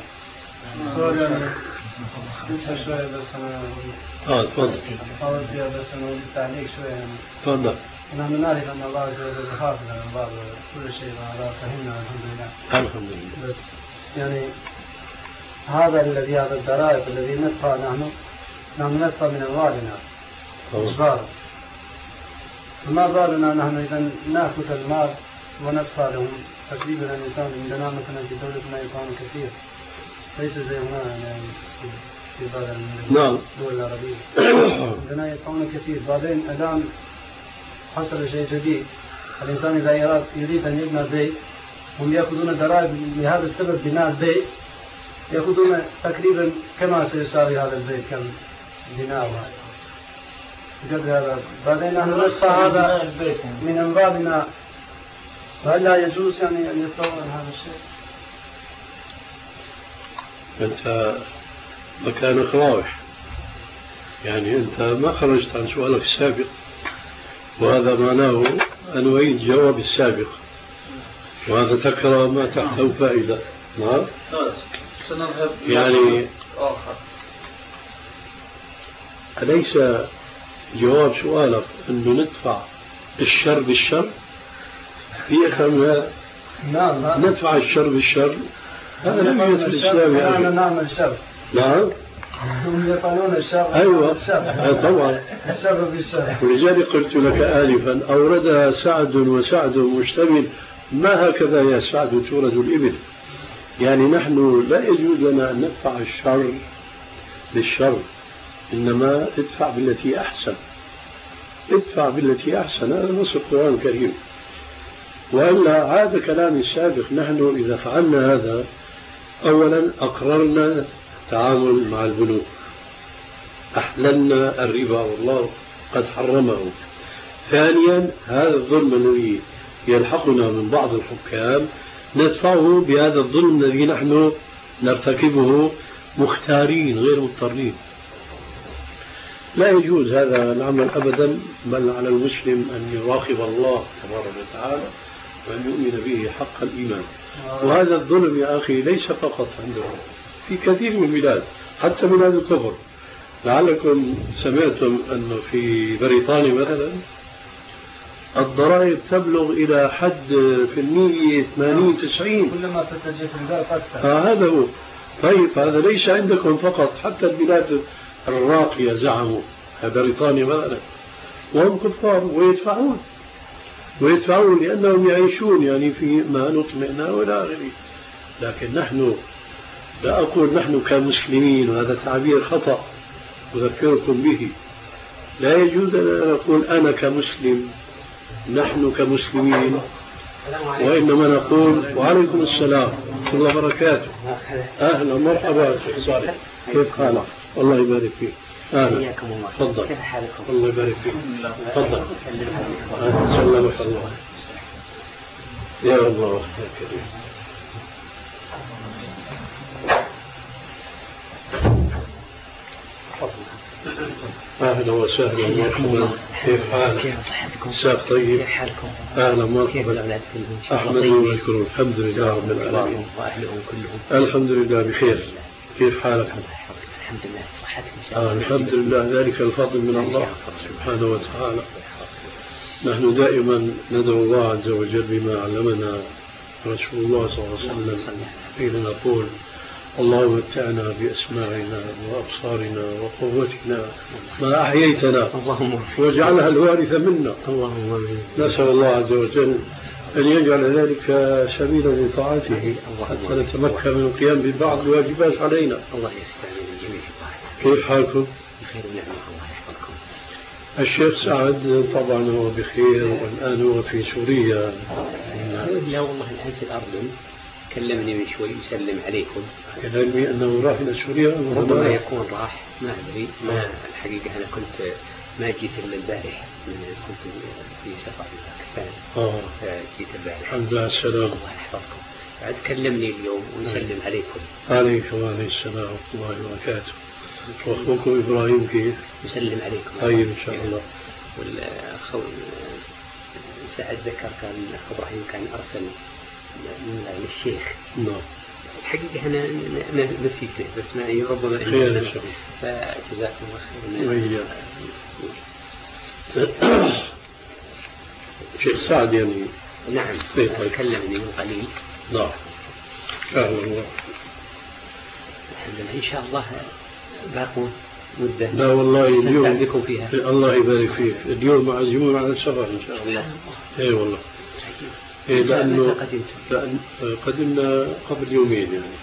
اه تفضل. حاول فيها بس أنا بالتعليق شوية. تفضل. نحن نعرف أن الله عز وجل يحافظ على بعض كل شيء على فهمنا الحمد لله. الحمد لله. بس يعني هذا الذي هذا الضرائب الذي ندفع نحن نحن ندفع من أموالنا إجبارا، فما بالنا نحن إذا نأخذ المال وندفع لهم. تقريبا الإنسان عندنا مثلا في دولتنا يكون كثير، ليس زي هنا يعني في بعض الدول العربية عندنا يدفعون كثير. بعدين الآن حصل شيء جديد، الإنسان إذا يريد أن يبنى بيت هم يأخذون ضرائب لهذا السبب بناء البيت، يأخذون تقريبا كما سيساوي هذا البيت كم بناء قدر هذا. بعدين نحن ندفع هذا من أموالنا، فهل لا يجوز يعني أن يدفعون هذا الشيء؟ أنت مكانك واضح، يعني أنت ما خرجت عن سؤالك السابق، وهذا معناه أن أعيد جواب السابق، وهذا تكرر ما تحته فائدة. نعم سنذهب يعني آخر. أليس جواب سؤالك أنه ندفع الشر بالشر؟ في أخرنا نعم ندفع الشر بالشر، هذا لم يكن في الإسلام. يعني نعمل شر. نعم هم يقولون الشر. أيوة الشر. طبعا الشر بالشر. ولذلك قلت لك آلفا أوردها سعد وسعد مشتمل، ما هكذا يا سعد تورد الإبل. يعني نحن لا يجوز لنا أن ندفع الشر بالشر، إنما ادفع بالتي أحسن، ادفع بالتي أحسن، هذا نص القرآن الكريم. وإلا هذا كلام السابق، نحن إذا فعلنا هذا أولا أقررنا التعامل مع البنوك، أحللنا الربا والله قد حرمه. ثانيا هذا الظلم الذي يلحقنا من بعض الحكام ندفعه بهذا الظلم الذي نحن نرتكبه مختارين غير مضطرين. لا يجوز هذا العمل أبدا، بل على المسلم أن يراقب الله تبارك وتعالى وأن يؤمن به حق الإيمان. وهذا الظلم يا أخي ليس فقط عندهم، في كثير من البلاد حتى بلاد الكفر. لعلكم سمعتم أنه في بريطانيا مثلا الضرائب تبلغ إلى حد في المية ثمانين تسعين، كلما تتجه في البلاد أكثر. آه هذا هو. طيب هذا ليس عندكم فقط، حتى البلاد الراقية زعموا بريطانيا مثلا، وهم كفار ويدفعون ويدفعون لأنهم يعيشون يعني في ما نطمئنا ولا غيره. لكن نحن، لا أقول نحن كمسلمين، وهذا تعبير خطأ أذكركم به، لا يجوز أن نقول أنا كمسلم، نحن كمسلمين، وإنما نقول وعليكم السلام ورحمة الله وبركاته، أهلا مرحبا شيخ صالح، كيف حالك؟ الله يبارك فيك. أهلا، تفضل. الله يبارك فيك، تفضل. سلمك الله. يا الله يا كريم. أهلا وسهلا ومرحبا، كيف حالك؟ كيف صحتكم؟ مساك طيب؟ كيف حالكم؟ أهلا مرحبا. كيف الأولاد كلهم؟ أحمد وشكر، الحمد لله رب العالمين. وأهلهم كلهم؟ الحمد لله بخير. كيف حالك؟ الحمد لله. صحتكم؟ آه الحمد لله، ذلك الفضل من الله سبحانه وتعالى. نحن دائما ندعو الله عز وجل بما علمنا رسول الله صلى الله عليه وسلم حين نقول اللهم متعنا بأسماعنا وأبصارنا وقوتنا ما أحييتنا واجعلها الوارث منا. اللهم نسأل الله عز وجل أن يجعل ذلك سبيلا لطاعته حتى نتمكن من القيام ببعض الواجبات علينا. الله يستعين الجميع. كيف حالكم؟ بخير ونعمة، الله يحفظكم. الشيخ سعد طبعا هو بخير، والآن هو في سوريا. لا والله الآن في الأردن، كلمني من شوي يسلم عليكم. كلامي أنه راح إلى سوريا، ربما يكون راح، ما أدري. ما الحقيقة أنا كنت ما جيت إلا البارح، كنت في سفر في باكستان. آه جيت البارح. الحمد لله السلام. الله يحفظكم. بعد كلمني اليوم ويسلم عليكم. عليكم وعليه السلام ورحمة الله وبركاته. وأخوكم إبراهيم كيف؟ يسلم عليكم. طيب إن شاء الله. والأخ سعد ذكر كان الأخ إبراهيم كان أرسل للشيخ. نعم. الحقيقة أنا نسيته، بس ما ربما خير إن شاء الله. فجزاكم الله خير. شيخ سعد يعني. نعم. طيب. كلمني من قليل. نعم. أهلا وسهلا. الحمد لله. إن شاء الله باقوا مدة. لا والله اليوم بكم فيها. الله يبارك فيك. اليوم معزومون على السفر إن شاء الله. إي والله. إيه لأنه لأن قدمنا قبل يومين يعني.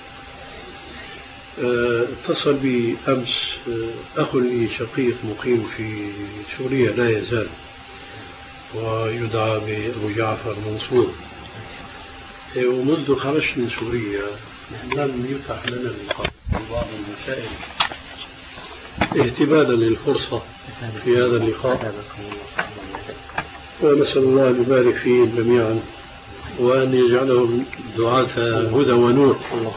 اه اتصل بي أمس أخ لي شقيق مقيم في سوريا لا يزال، ويدعى بأبو جعفر منصور. إيه ومنذ خرجت من سوريا لم يتح لنا اللقاء في بعض المسائل اهتماما للفرصة في هذا اللقاء، ونسأل الله أن يبارك فيهم جميعا وأن يجعلهم دعاة هدى ونور.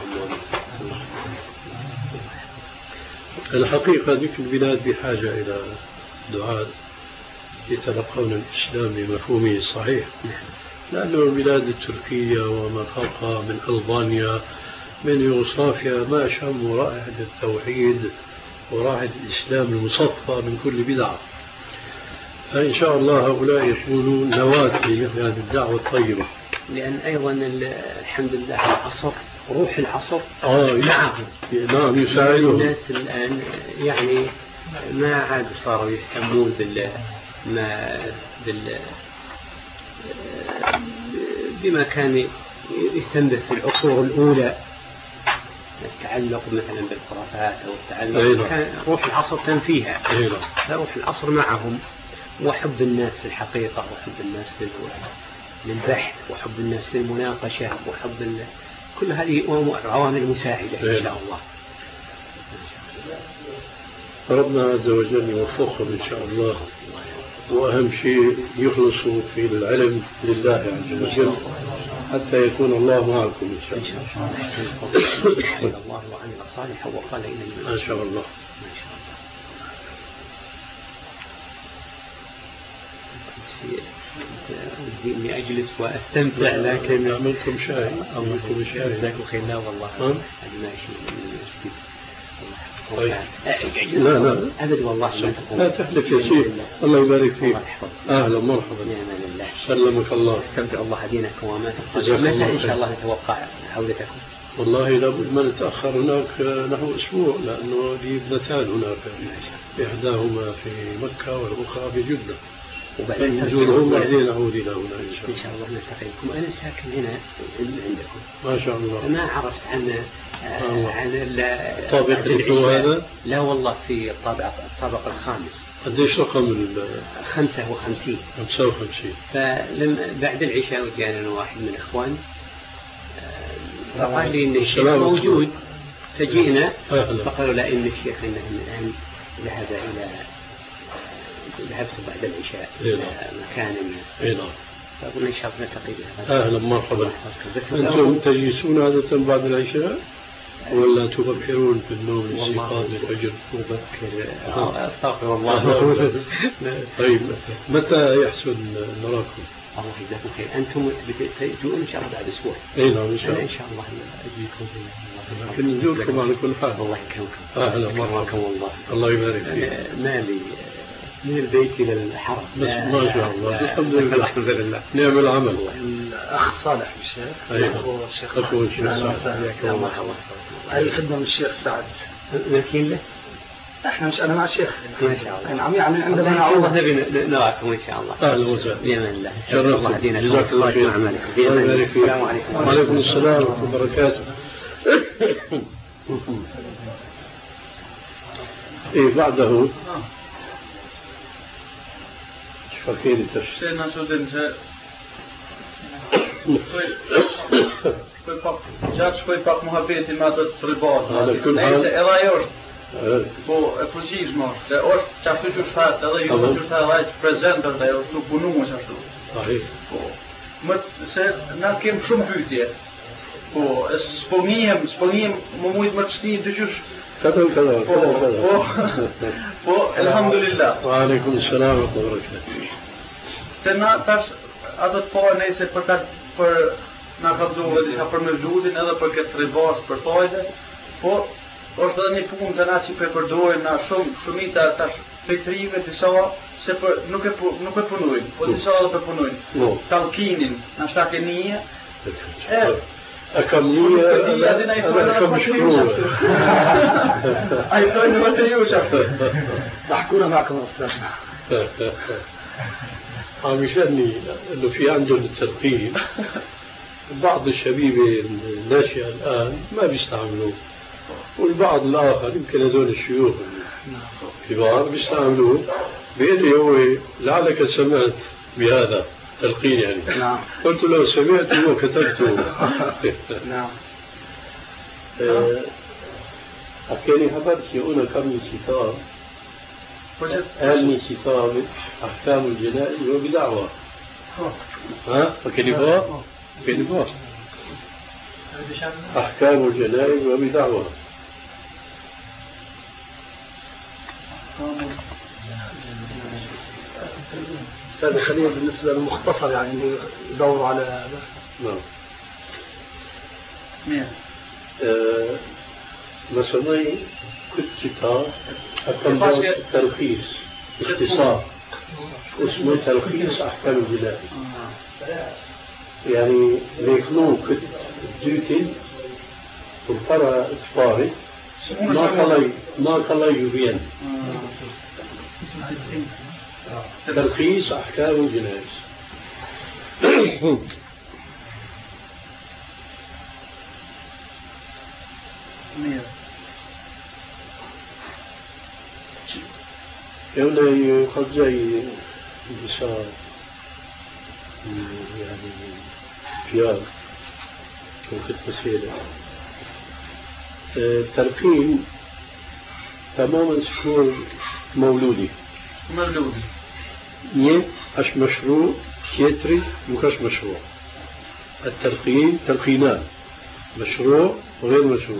الحقيقة ذيك البلاد بحاجة إلى دعاة يتلقون الإسلام بمفهومه الصحيح، لأنه البلاد التركية وما فوقها من ألبانيا من يوغوسلافيا ما شموا رائحة التوحيد وراحة الإسلام المصفى من كل بدعة. فإن شاء الله هؤلاء يكونوا نواة لمثل هذه الدعوة الطيبة. لأن أيضا الحمد لله العصر روح العصر آه معهم. نعم يساعدهم. الناس الآن يعني ما عاد صاروا يهتمون بال ما بال بما كان يهتم به في العصور الأولى، التعلق مثلا بالخرافات أو التعلق أيضا. كان روح العصر كان فيها. أيضا. روح العصر معهم، وحب الناس في الحقيقة، وحب الناس للبحث، وحب الناس للمناقشة، وحب ال... كل هذه عوامل مساعدة إن شاء الله. ربنا عز وجل يوفقهم إن شاء الله، وأهم شيء يخلصوا في العلم لله عز وجل حتى يكون الله معكم إن شاء الله. الله وعمل صالحا وقال إنني ما شاء الله. إني أجلس وأستمتع، لكن أعملكم شاي أعملكم شاي. جزاكم خير. لا والله هذا ما شيء من المسجد. طيب. لا لا أبد والله ما تقول. لا تحلف يا شيخ، الله يبارك فيك. أهلا مرحبا. نعم لله. سلمك الله. استمتع الله دينكم وما تقول. متى إن شاء الله نتوقع عودتكم؟ والله لابد ما نتأخر هناك نحو أسبوع، لأنه لي ابنتان هناك، إحداهما في مكة والأخرى في جدة، وبعدين نزورهم وبعدين نعود إلى هنا إن شاء الله. إن شاء الله نلتقيكم. أنا ساكن هنا عندكم. ما شاء الله. ما عرفت عن آه. عن الطابق هذا؟ لا والله في الطابق الطابق الخامس. قديش رقم؟ خمسة وخمسين. خمسة وخمسين. فلم بعد العشاء وجاءنا واحد من الإخوان فقال لي إن الشيخ موجود، فجئنا فقالوا لا إن الشيخ إنه الآن ذهب إلى ذهبت بعد العشاء إلى مكان ما. فقلنا إن شاء الله نلتقي. أهلا مرحبا. أنتم تجلسون عادة بعد العشاء ولا تبكرون في النوم الاستيقاظ الفجر؟ مبكر. أستغفر الله. طيب متى يحسن نراكم؟ الله يجزاكم خير. أنتم تجون إن شاء الله بعد أسبوع. أي نعم إن شاء الله. إن شاء الله أجيكم. لكن نزوركم على كل حال. الله يكرمكم. أهلا مرحبا. والله. الله يبارك فيك. مالي من البيت إلى الحرم. بس ما شاء الله. الحمد لله. الحمد لله. نعم العمل. الأخ صالح الشيخ. أيوه. أخو الشيخ سعد. هاي خدمة من الشيخ سعد. ماكين له؟ احنا مش انا مع الشيخ ما شاء الله. نعم يعني عندنا نعوض نبي نراكم ان شاء الله. اهلا وسهلا. بإذن الله. شرفت. جزاك الله خير. السلام عليكم. وعليكم السلام ورحمة الله وبركاته. ايه بعده فكيري تفسير. سيدنا سودين Gjatë shkoj pak muhabetin me atë të ribatë. Nëse edhe ajo është, po e përgjithshme është, se është qashtu që shtatë edhe ju që shtatë edhe që prezentër dhe është të punu më qashtu. Po, më se na kemë shumë pyetje. Po, s'po njihem, s'po njihem më mujtë më të shti të qysh. Katër, katër, katër. Po, po, elhamdulillah. Wa alaikum salam wa barakatuh. Se na tash ato të pojë nëse për ta për na ka dhënë diçka për me lutin edhe për këtë ribas për tojde, po është edhe një punë të na si për përdorin na shumë shumica tash petrive disa se për nuk e nuk e punojnë, po disa edhe për punojnë. Talkinin, na shta ke nije. E a kam nije, a kam shkruar. Ai thonë vetë ju shaftë. تحكونا معكم أستاذ. عم يشأني انه في عندهم التلقين بعض الشبيبة الناشئة الآن ما بيستعملوه، والبعض الآخر يمكن هذول الشيوخ الكبار بيستعملوه. بيقول لي هو لعلك سمعت بهذا تلقين يعني. نعم. قلت له سمعته وكتبته. نعم. حكيني حبرتي هنا كم كتاب قال كتاب أحكام الجنائز وبدعوة. ها فكلمة كلمة أحكام الجنائز وبدعوة. أستاذ خليل بالنسبة للمختصر يعني يدوروا على هذا. نعم. مين؟ آه مثلا كنت كتاب تلخيص اختصار اسمه تلخيص أحكام الجنائي يعني ليكنو كنت دوتين والفرع اتفاري ما كلا ما كلا يبين تلخيص أحكام الجنائي يوم قد جاي بشار يعني فيار وكنت مسيرة التلقين تماما سكون مولودي مولودي يه أش مشروع كيتري مكاش مشروع التلقين تلقينان مشروع وغير مشروع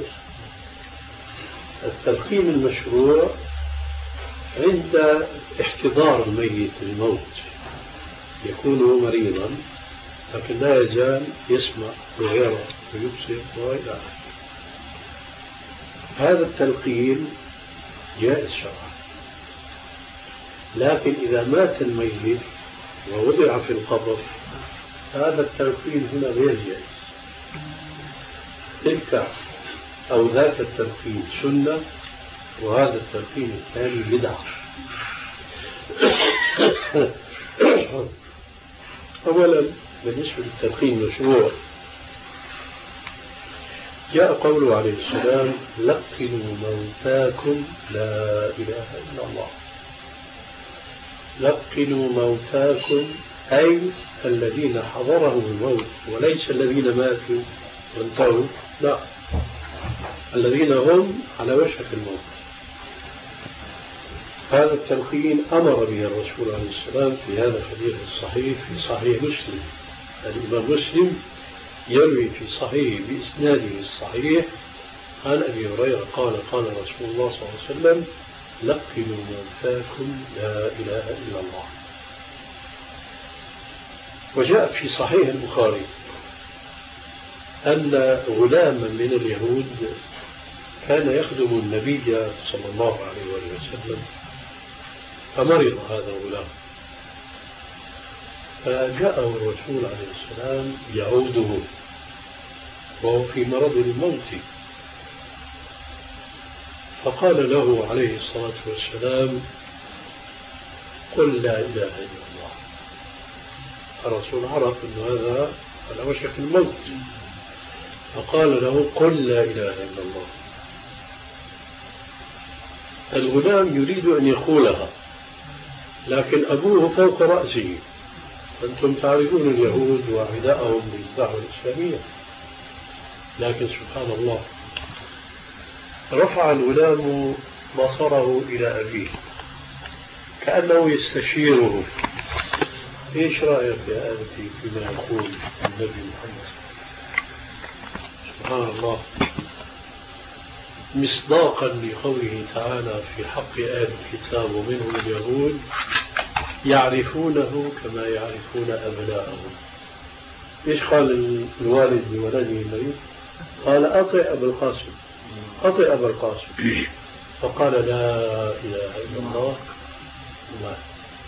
التلقين المشروع عند احتضار الميت الموت يكون مريضا لكن لا يزال يسمع ويرى ويبصر وإلى آخره. هذا التلقين جائز شرعا لكن إذا مات الميت ووضع في القبر هذا التلقين هنا غير جائز. تلك أو ذاك التلقين سنة وهذا التلقين الثاني بدعة. أولا بالنسبة للتلقين المشروع جاء قوله عليه السلام لقنوا موتاكم لا إله إلا الله. لقنوا موتاكم أي الذين حضرهم الموت وليس الذين ماتوا وانتهوا، لا الذين هم على وشك الموت. هذا التلقين أمر به الرسول عليه السلام في هذا الحديث الصحيح في صحيح مسلم. الإمام مسلم يروي في صحيح بإسناده الصحيح عن أبي هريرة قال قال رسول الله صلى الله عليه وسلم لقنوا موتاكم لا إله إلا الله. وجاء في صحيح البخاري أن غلاما من اليهود كان يخدم النبي صلى الله عليه وسلم فمرض هذا الغلام فجاءه الرسول عليه السلام يعوده وهو في مرض الموت فقال له عليه الصلاة والسلام قل لا إله إلا الله. الرسول عرف أن هذا على وشك الموت فقال له قل لا إله إلا الله. الغلام يريد أن يقولها لكن أبوه فوق رأسه. أنتم تعرفون اليهود وعداءهم بالدعوة الإسلامية لكن سبحان الله رفع الغلام بصره إلى أبيه كأنه يستشيره إيش رأيك يا أبتي فيما يقول النبي محمد؟ سبحان الله مصداقا لقوله تعالى في حق أهل الكتاب ومنهم اليهود يعرفونه كما يعرفون أبناءهم. إيش قال الوالد لولده المريض؟ قال أطع أبا القاسم أطع أبا القاسم فقال لا إله إلا الله ما.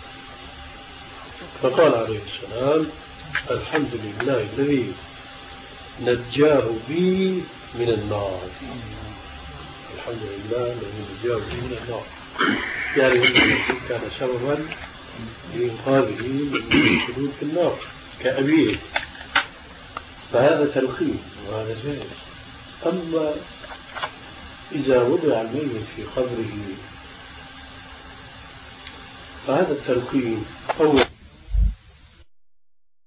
فقال عليه السلام الحمد لله الذي نجاه بي من النار. الحمد لله الذي نجاه بي من النار يعني كان سببا لإنقاذه من الخلود في النار كأبيه. فهذا تلقين وهذا جائز. أما إذا وضع الميت في قبره فهذا التلقين أول